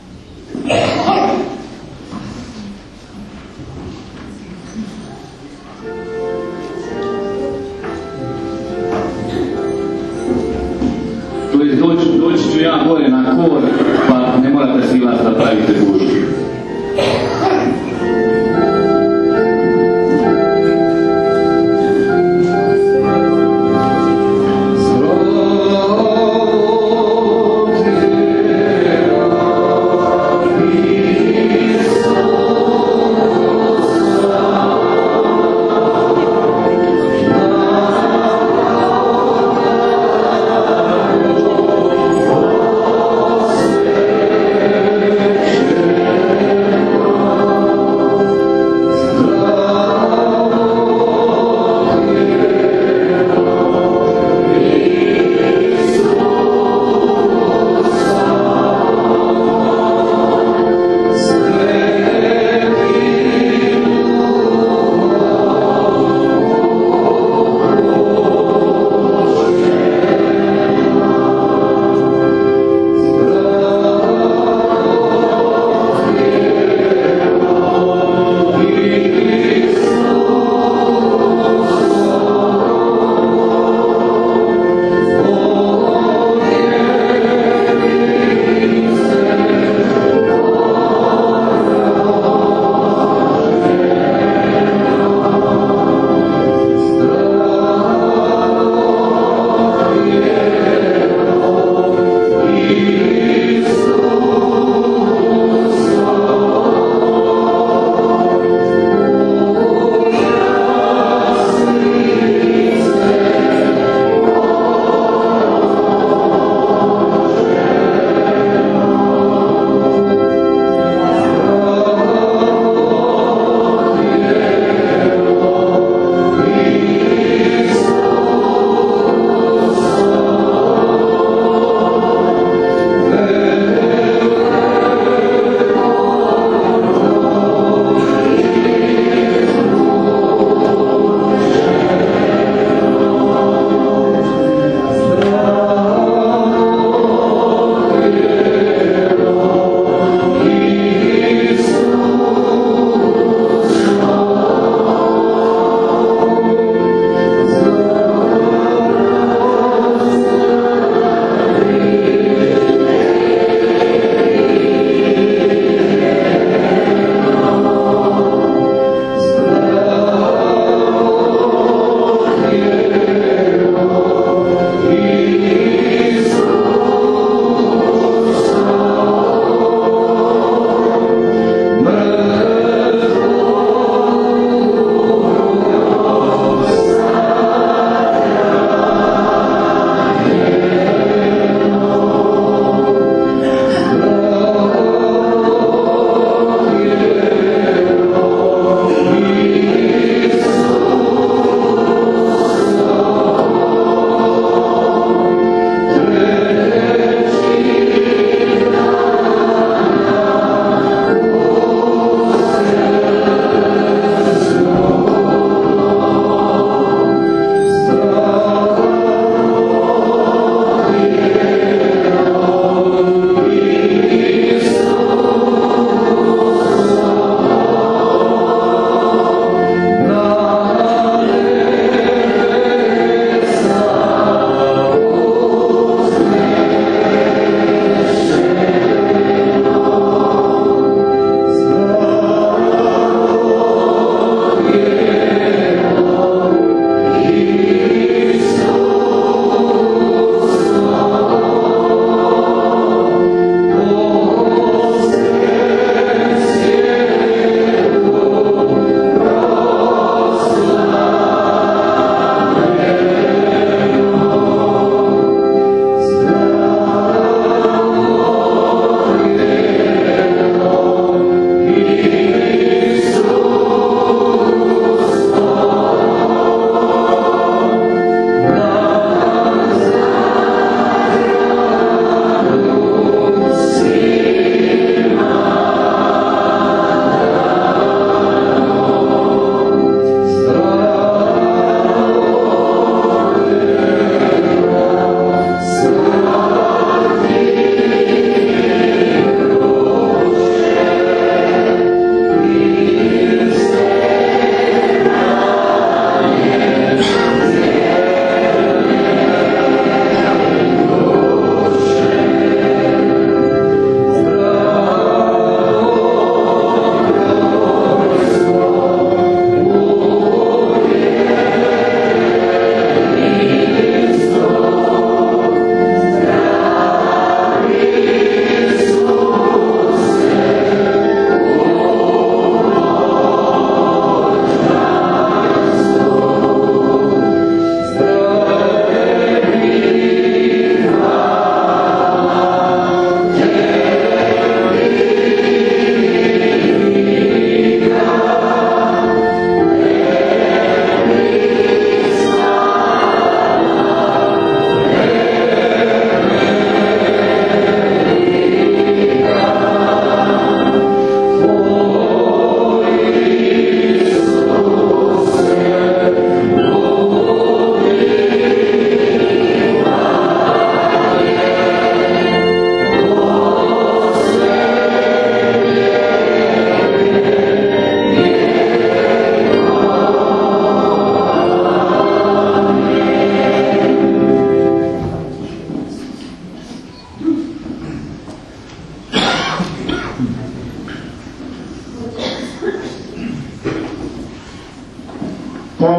To je doći, doći ću ja gore na kor, pa ne morate svi vas da pravite gužvu. Yeah.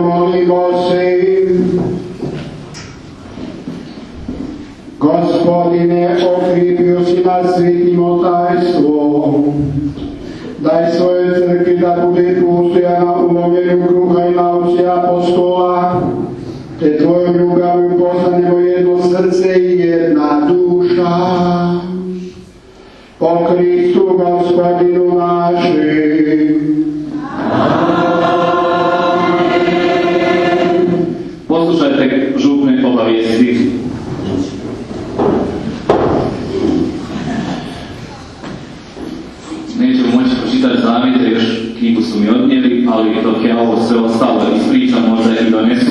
molimo se. Gospodine, okripio si nas svitim otajstvom. Daj svojoj crkvi da bude pustojana u lomljenju kruha i nauci apostola, te tvojom ljubavlju postanemo jedno srce i jedna duša. Po Kristu Gospodinu našim. Poslušajte župne obavijesti. Nećemo moći pročitati zavjete, još knjigu su mi odnijeli, ali dok ja ovo sve ostalo ispričam, možda i donesu.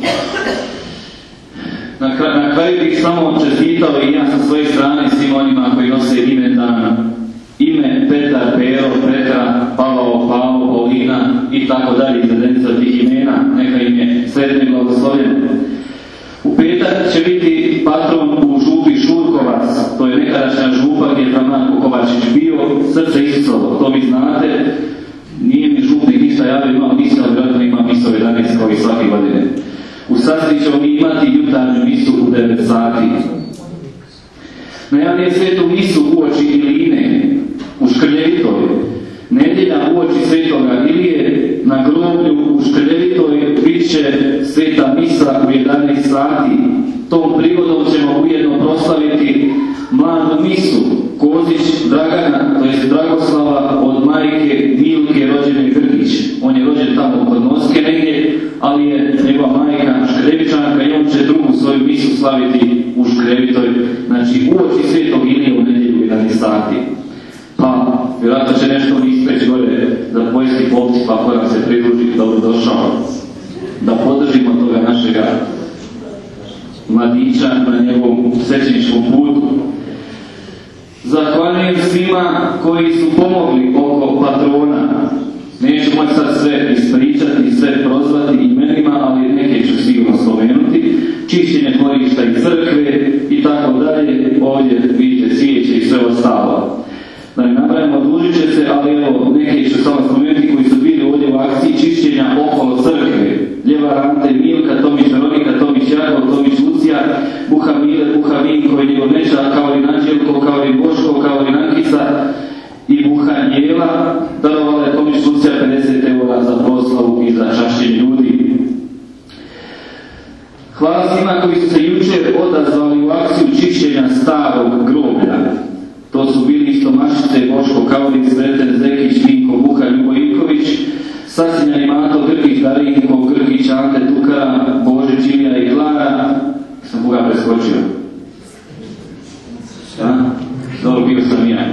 Na, kraju, na kraju bih samo čestitao i ja sa svoje strane svim onima koji nose ime dan. Ime Petar, Pero, Petra, Pavao, Pavo, Paulina i tako dalje, izvedenica tih imena, neka im je sretno i blagoslovljeno. U petak će biti patron u župi Šurkovac, to je nekadašnja župa gdje je Franko Kovačić bio, srce Isusovo, to vi znate, nije mi župnik ništa javio, imao misa, ali vjerojatno ima miso jedanaest kao i svake godine. U Sastri ćemo mi imati jutarnju misu u devet sati. Najavljuje svetu misu uoči Iline, u Škrljevitoj. Nedjelja uoči svetoga Ilije, na groblju u Škrljevitoj bit će sveta misa u jedanaest sati. Tom prigodom ćemo ujedno proslaviti mladu misu Kozić Dragana, to je Dragoslava, od majke Milke rođene Grgić. On je rođen tamo kod Noske negdje, ali je njegova majka Škrljevičanka i on će drugu svoju misu slaviti u Škrljevitoj, znači uoči svetog Ilije u nedjelju jedanaest sati. Pa, vjerojatno će nešto ispeć gore za poljski popis, pa ko nam se pridruži, dobro došao, da podržimo toga našega mladića na njegovom svećeničkom putu. Zahvaljujem svima koji su pomogli oko patrona. Neću moći sad sve ispričati, sve prozvati imenima, ali neke ću sigurno spomenuti. Čišćenje dvorišta i crkve i tako dalje, ovdje vidite cvijeće i sve ostalo. Da ne napravimo, dužit će se, ali evo, neke ću samo spomenuti koji su bili ovdje u akciji čišćenja okolo crkve. Ljeva Rante, Milka, Tomić, Veronika, Tomić, Jakov, Tomić, Lucija, Buha Mile, Buha Vinko i njegov nečak, kao i Anđelko, kao i Boško, kao i Nankica i Buha Njela. Darovala je Tomić Lucija pedeset eura za proslavu i za čašćenje ljudi. Hvala svima koji su se jučer odazvali u akciju čišćenja starog groblja. To su bili Tomašice, Boško Kauric, Sreten Zekić, Vinko Buha, Ljubo Ivković, Sasinjani Mato, Grgić, Darinko, Grgić, Ante Tukara, Bože, Čilija i Klara. Sam Boga preskočio. Ja? Dobro, bio sam ja.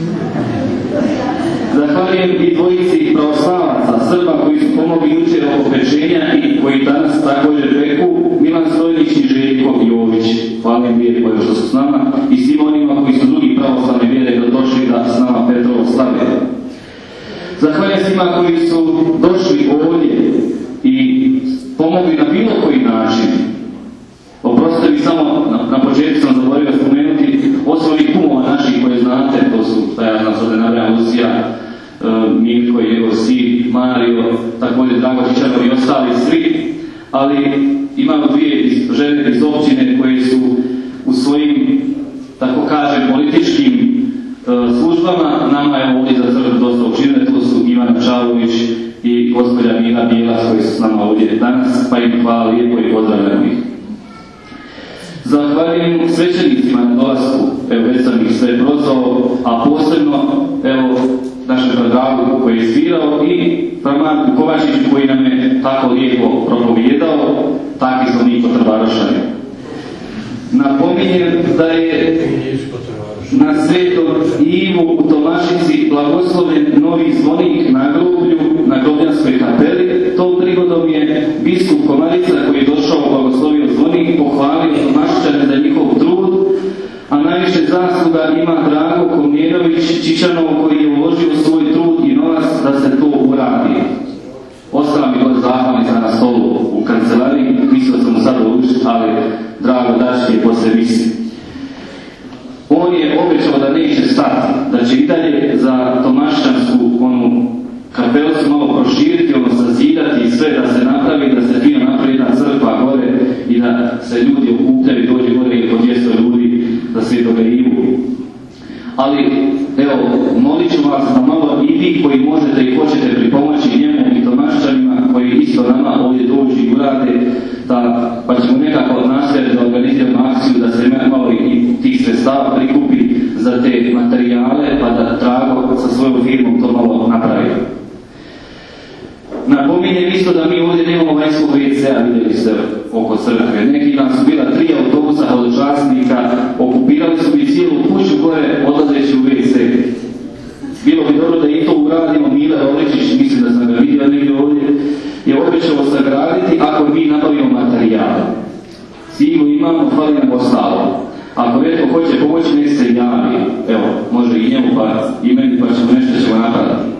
Zahvaljujem i dvojici pravoslavaca, Srba koji su pomogli jučer oko pečenja i koji danas također peku, Milan Stojnić i Željko Jović. Hvala im lijepo što su s nama i svima onima koji su drugi pravoslavne vjere došli da s nama Petrovo slave. Zahvaljujem svima koji su došli ovdje i pomogli na bilo koji način. Oprostite mi samo, na, na početku sam zaboravio spomenuti, osim ovih kumova naših koje znate, to su, da ja znam sada nabrajam, Lucija, uh, Mirko i njegov sin, Mario, također Dragošićanov i ostali svi, ali imamo dvije iz, žene iz općine koje su u svojim, tako kažem, političkim uh, službama, nama je ovdje za crkvu dosta učinile, to su Ivan Čalović i gospođa Mira Bijelac koji su s nama ovdje danas, pa im hvala lijepo i pozdravljam ih. Zahvaljujem svećenicima na dolasku, evo već sam ih sve prozvao, a posebno evo našem Dragu koji je svirao i Franku Kovačiću koji nam je tako lijepo propovijedao, takvi smo mi Kotrbarošani. Napominjem da je na svetom Ivu u Tomašici blagosloven novi zvonik na groblju, na grobljanskoj kapeli. Tom prigodom je biskup Komarica koji je došao blagoslovio zvonik, pohvalio Tomašićane za njihov trud, a najviše zasluga ima Drago Komnjenović Čičanov koji je uložio svoj trud i novac da se to uradi. Ostala mi god zahvalnica na stolu u kancelariji, mislio sam mu sad uličiti, ali Drago Dački je poslije misli. On je obećao da neće stati, da će i dalje za Tomašćansku onu kapelu se malo proširiti, ono sazidati i sve da se napravi, da se da, pa ćemo nekako nasljeti da organiziramo akciju da se malo i tih sredstava prikupi za te materijale, pa da Trago sa svojom firmom to malo napravi. Napominjem isto da mi ovdje nemamo vanjskog ve ce a, vidjeli ste oko crkve. Neki dan su bila tri autobusa hodočasnika, okupirali su bi cijelu kuću gore odlazeći u ve ce. Bilo bi dobro da i to uradimo. Mile Olečić, mislim da sam ga vidio negdje ovdje, je obećao sagraditi ako mi nabavimo materijale. Silu imamo, fali nam ostalo. Ako netko hoće pomoći, nek se javi. Evo, može i njemu, pa i meni, pa ćemo nešto ćemo napraviti.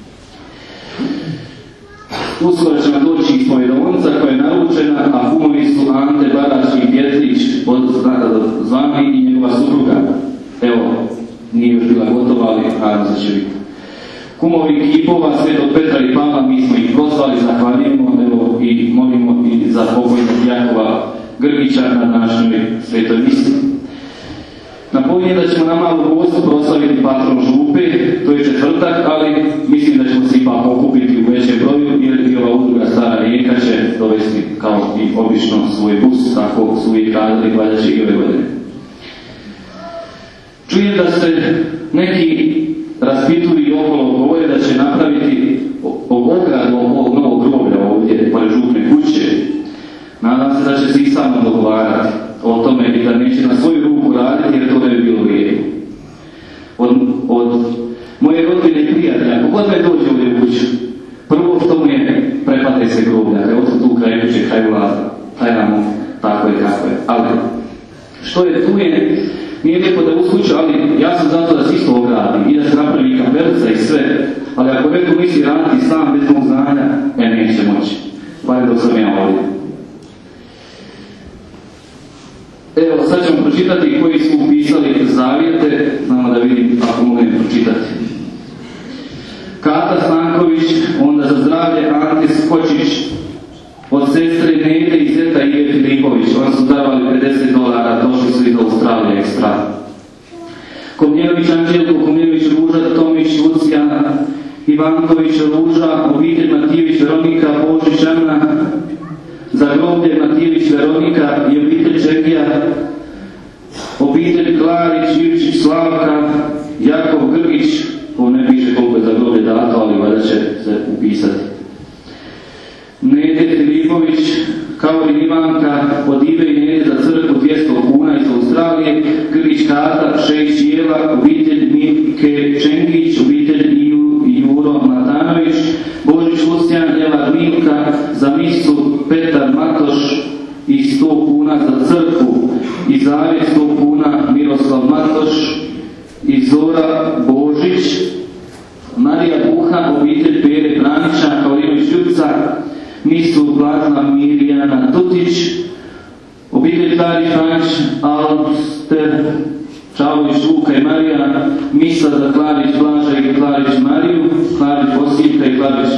Uskoro će nam doći ispovjedovonica koja je naručena, a kumovi su Ante Barač i Pjetrić, zvani i njegova supruga. Evo, nije još bila gotova, ali nadam se će biti. Kumovi kipova, Svetog Petra i Pavla, mi smo ih prosvali, zahvaljujemo, evo, i molimo i za pokojnog Jakova Grgića na današnjoj svetoj misi. Napominjem da ćemo na Malu Gospu proslaviti patron Župe, to je četvrtak, ali mislim da ćemo se ipak okupiti u većem broju, jer i ova udruga Stara Rijeka će dovesti kao i obično svoj bus, tako su uvijek radili, valjda će i ove godine. Čujem da se neki raspituju okolo govore da će napraviti ogradu ovog novog groblja ovdje, pored župne kuće. Nadam se da će se i samo dogovarati o tome i da neće na svoju ruku raditi, jer to ne bi bilo lijepo. Od, od moje rodbine i prijatelja, kogod me dođe ovdje u kuću, prvo što mu je prepate se groblja, evo to tu kraj kuće, kraj ulaza, taj nam tako je kako je. Ali što je tu je, nije lijepo da uz kuću, ali ja sam zato da se isto ogradi i da se napravi kapelica i sve, ali ako neko misli raditi sam bez mog znanja, e neće moći. Bar dok sam ja ovdje. Evo, sad ćemo pročitati koji su upisali zavjete, znamo da vidim ako mogu pročitati. Kata Stanković, onda za zdravlje Ante Skočić, od sestre Nede i zeta Ive Filipović, oni su davali pedeset dolara, došli su iz Australije ekstra. Komljenović Anđelko, Komljenović Ruža, Tomić Lucija, Ivanković Ruža, obitelj Matijević Veronika, Božić Ana, za groblje Matijević Veronika i obitelj Čekija, obitelj Klarić, Ivčić Slavka, Jakov Grgić, ovo ne piše koliko je za groblje dato, ali valjda će se upisati. Nede Filipović, kao i Ivanka, od Ive i Nede za crkvu dvjesto kuna iz Australije, Grgić Kata, Šejić Jela, obitelj Mirke Čengić, obitelj Juro Matanović, Božić Lucijan, Jela Milka, za misu Petar Matoš i sto kuna za crkvu, i Zavje sto kuna Miroslav Matoš, i Zora Božić, Marija Buha, obitelj Pere Branića, Kaolinović Ljubica, misu Blazna Mirjana Tutić, obitelj Klarić Franč, Alster, Čavović Luka i Marija, misa za Klarić Blaža i Klarić Mariju, Klarić Osijeka i Klarić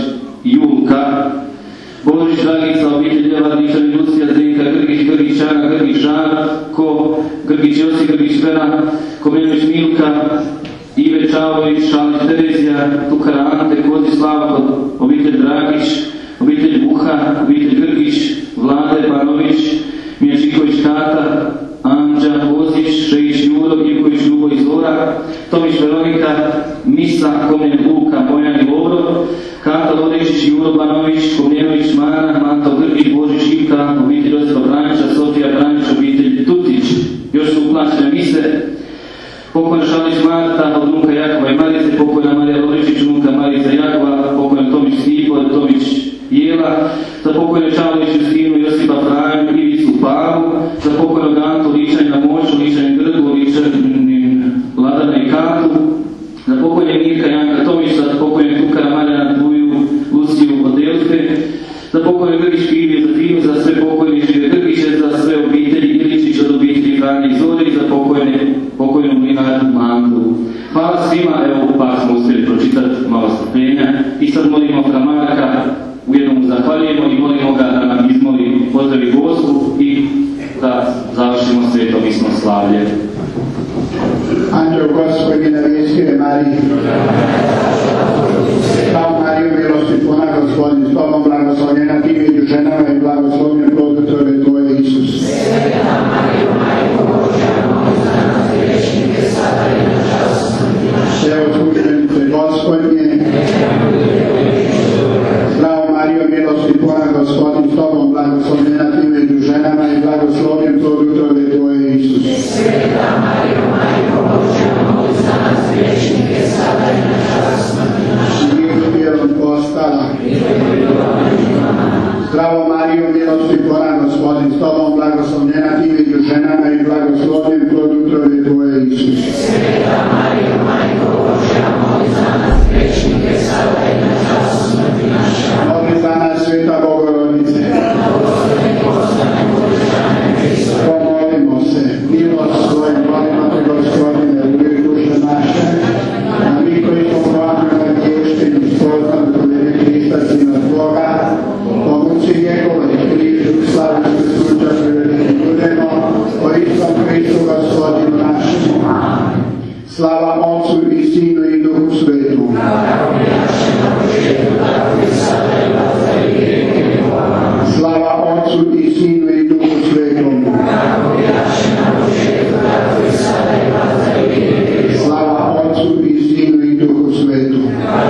Julka, Božić Dragica, obitelj Jevadića i Lucija, Zdenka Grgić, Grgić Ana, Grgić Žarko, Grgić Josip, Grgić Vera, Komljenović Milka, Ive Čavović, Šalić Terezija, Tukara Ante, Kozi Slavko, obitelj Dragić, obitelj Buha, obitelj Grgić, Vlade Banović, Miječiković Kata, Anđa Vozić, Šejić Juro, Ivković Ljubo i Zora, Tomić Veronika, Misa, Komljen Luka, Bojan i Lovro, Kata Lodečić, Juro Banović, Komljenović Mana, Mato Grgić, Božić Ivka, obitelj Josipa Branića, Sofija Branić, obitelj Tutić. Još su uplaćene mise. Pokojna Šalić Marta, od unuka Jakova i Marice, pokojna Marija Lodečić, unuka Marica Jakova, pokojna Tomić Stipo, Tomić Jela, za pokojne Čavlić Justinu, Josipa Franju, Ivicu Pavu, za pokojnog Antu Ličanja Moću, Ličanja Grgu, Ličanin Ladana i Katu, za pokojne Mirka Janka Tomića, za pokojne Tukara Marijana Duju, Luciju Odelke, za pokojne Grgić Pivije, za Tinu, za sve pokojne Žive Grgiće, za sve obitelji Iličić od obitelji Franje i Zori, za pokojne, pokojnu Mlinar Mandu. Hvala svima, evo par smo uspjeli pročitati, malo strpljenja, i sad molimo Kamaraka, ujedno mu zahvaljujemo i molimo ga da nam izmoli pozdravi Gospu i da završimo sveto misno slavlje. Anđeo Gospodine navijestire Mariji, kao Mariju milosti puna Gospodin, s tobom blagoslovljena ti među ženama i blagoslovljen plod tvojega Isus. Sveta Marijo, Majko Božja, moli za nas grešnike, sada i na času smrti naše. Moli za nas, Sveta Bogorodice. Blagosloveni postane podržane Hristo. Pomolimo se, milost svoj, molimo te, Gospodine, uvijek duše naše, a mi koji smo hvalili vješteni spoznali povjeri Hrista, Sina Tvoga, pomoći njegove križu, slavu Hristuća, privedeni budemo, o istom Hristu, Gospodinu našemu. Slava Otcu i Sinu i Duhu Svetu. Slava Otcu i Sinu i Duhu Svetom. Slava Otcu i Sinu i Duhu Svetom.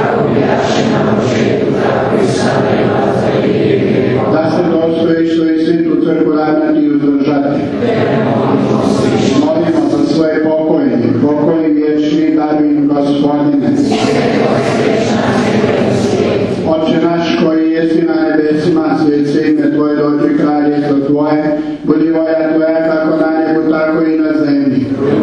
Da se dostojiš svoju svetu crkvu ravnati i uzdržati. Molimo za svoje pokojne, pokoj vječni daruj Gospodine. Oče naš koji jesi na nebesima, svet se ime Tvoje, dođi kraljestvo Tvoje, budi volja Tvoja kako na nebu, tako i na zemlji.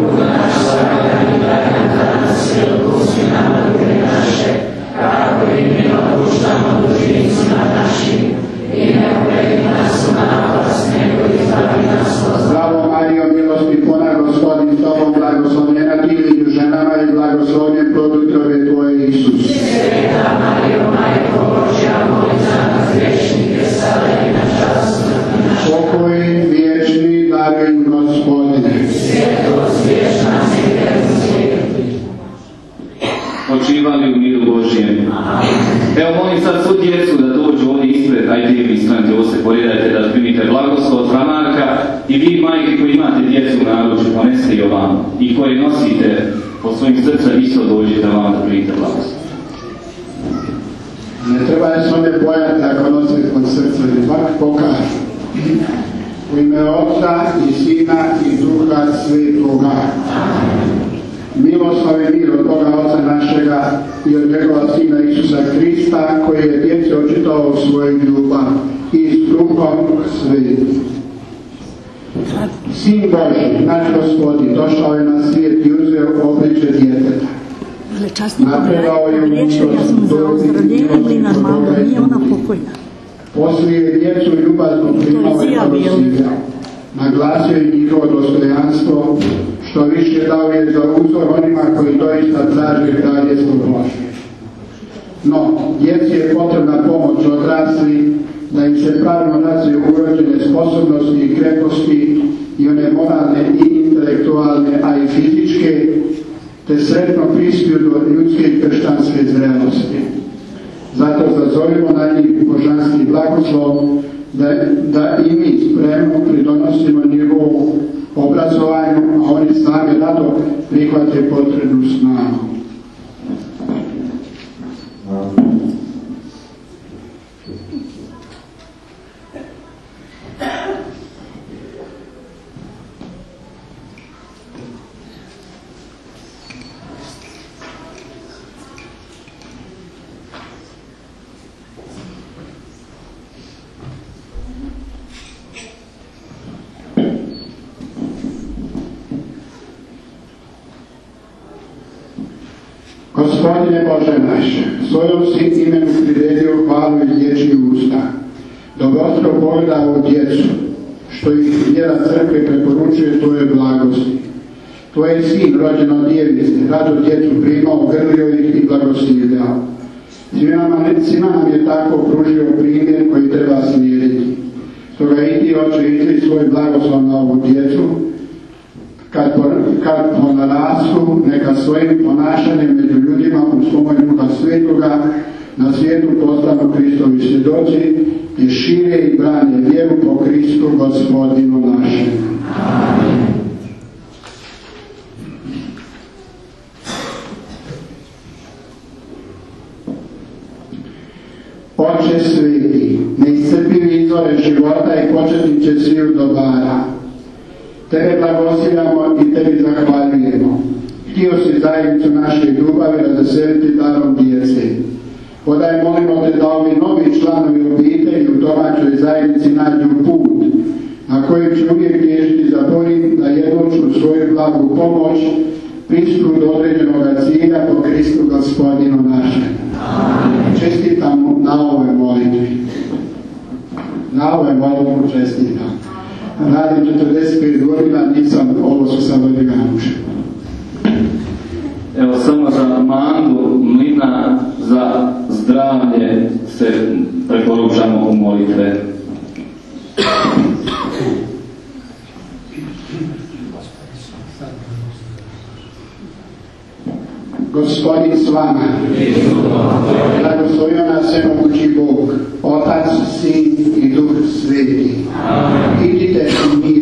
Kako i mi opuštamo dužnicima našim, i ne uvedi nas u napast, nego izbavi nas od zla. Zdravo Marijo, milosti puna, Gospodin s Tobom, blagoslovljena ti među ženama i blagoslovljen plod utrobe Tvoje, Isus. Sveta Marijo, Majko Božja, moli za nas grešnike, sada i na čas smrti naše. Pokoj vječni daruj Gospodine. Svjetlost vječna svjetlu svijetli. Počivali u miru Božjem. Evo molim sad svu djecu da dođu ovdje ispred, ajde vi stranke, ovo se poredajte da primite blagoslov od Framarka i vi majke koji imate djecu u naručju, poneste i ovam i koji nosite po svojim srca isto dođete vam da primite blagoslov. Ne treba je se ovdje bojati ako nosite pod srca, ne pak pokažu. U ime Otca i Sina i Duha Svetoga. Miloslavljen mir od Boga Oca našega i od njegova Sina Isusa Krista, koji je djeci očitao svoju ljubav i s Duhom Svetim. Sin Božji, naš Gospodin, došao je na svijet i uzeo obličje djeteta. Napredao je u mudrost, dobri i milost od Boga i ljudi. Poslije djecu ljubazno primao i prosivljao. Naglasio je njihovo dostojanstvo, što više dao je za uzor onima koji doista traže kraljestvo Božje. No, djeci je potrebna pomoć odrasli, da im se pravilno razviju urođene sposobnosti i kreposti, i one moralne i intelektualne, a i fizičke, te sretno prispiju do ljudske i kršćanske zrelosti. Zato zazovimo na njih božanski blagoslov, da, da i mi spremno pridonosimo njegovu obrazovanju, a oni sami rado prihvate potrebnu snagu. Gospodine Bože naše, svojom si imenu priredio hvalu i riječi usta. Dobrostro pogleda u djecu, što ih vjera crkve preporučuje Tvoje blagosti. Tvoj sin, rođen od djevice, rado djecu primao, grlio ih i blagoslivljao. Svima nam je tako pružio primjer koji treba slijediti. Stoga i ti, Oče, izli svoj blagoslov na ovu djecu, kad, kad ponarastu, neka svojim ponašanjem među ljudima u pomoć Duha Svetoga na svijetu postanu Kristovi svjedoci i šire i brane vjeru po Kristu Gospodinu našem. Amen. Oče sveti, neiscrpivi izvore života i početniče sviju dobara, Tebe blagosiljamo i Tebi zahvaljujemo. Htio si zajednicu naše ljubavi razveseliti darom djece. Podaj molimo Te da ovi novi članovi obitelji u domaćoj zajednici nađu put na kojem će uvijek težiti za borim da jednoću svoju blagu pomoć pristup do određenog cilja po Kristu Gospodinu našem. Čestitam na ovoj molitvi. Na ovoj molitvi čestitam. Radim četrdeset pet godina, nisam ovo su sad od njega naučio. Evo samo za Mandu Mlina, za zdravlje se preporučamo u molitve. Gospodin s vama, blagoslovio nas svemogući Bog, Otac, Sin i Duh Sveti. Idite u mir.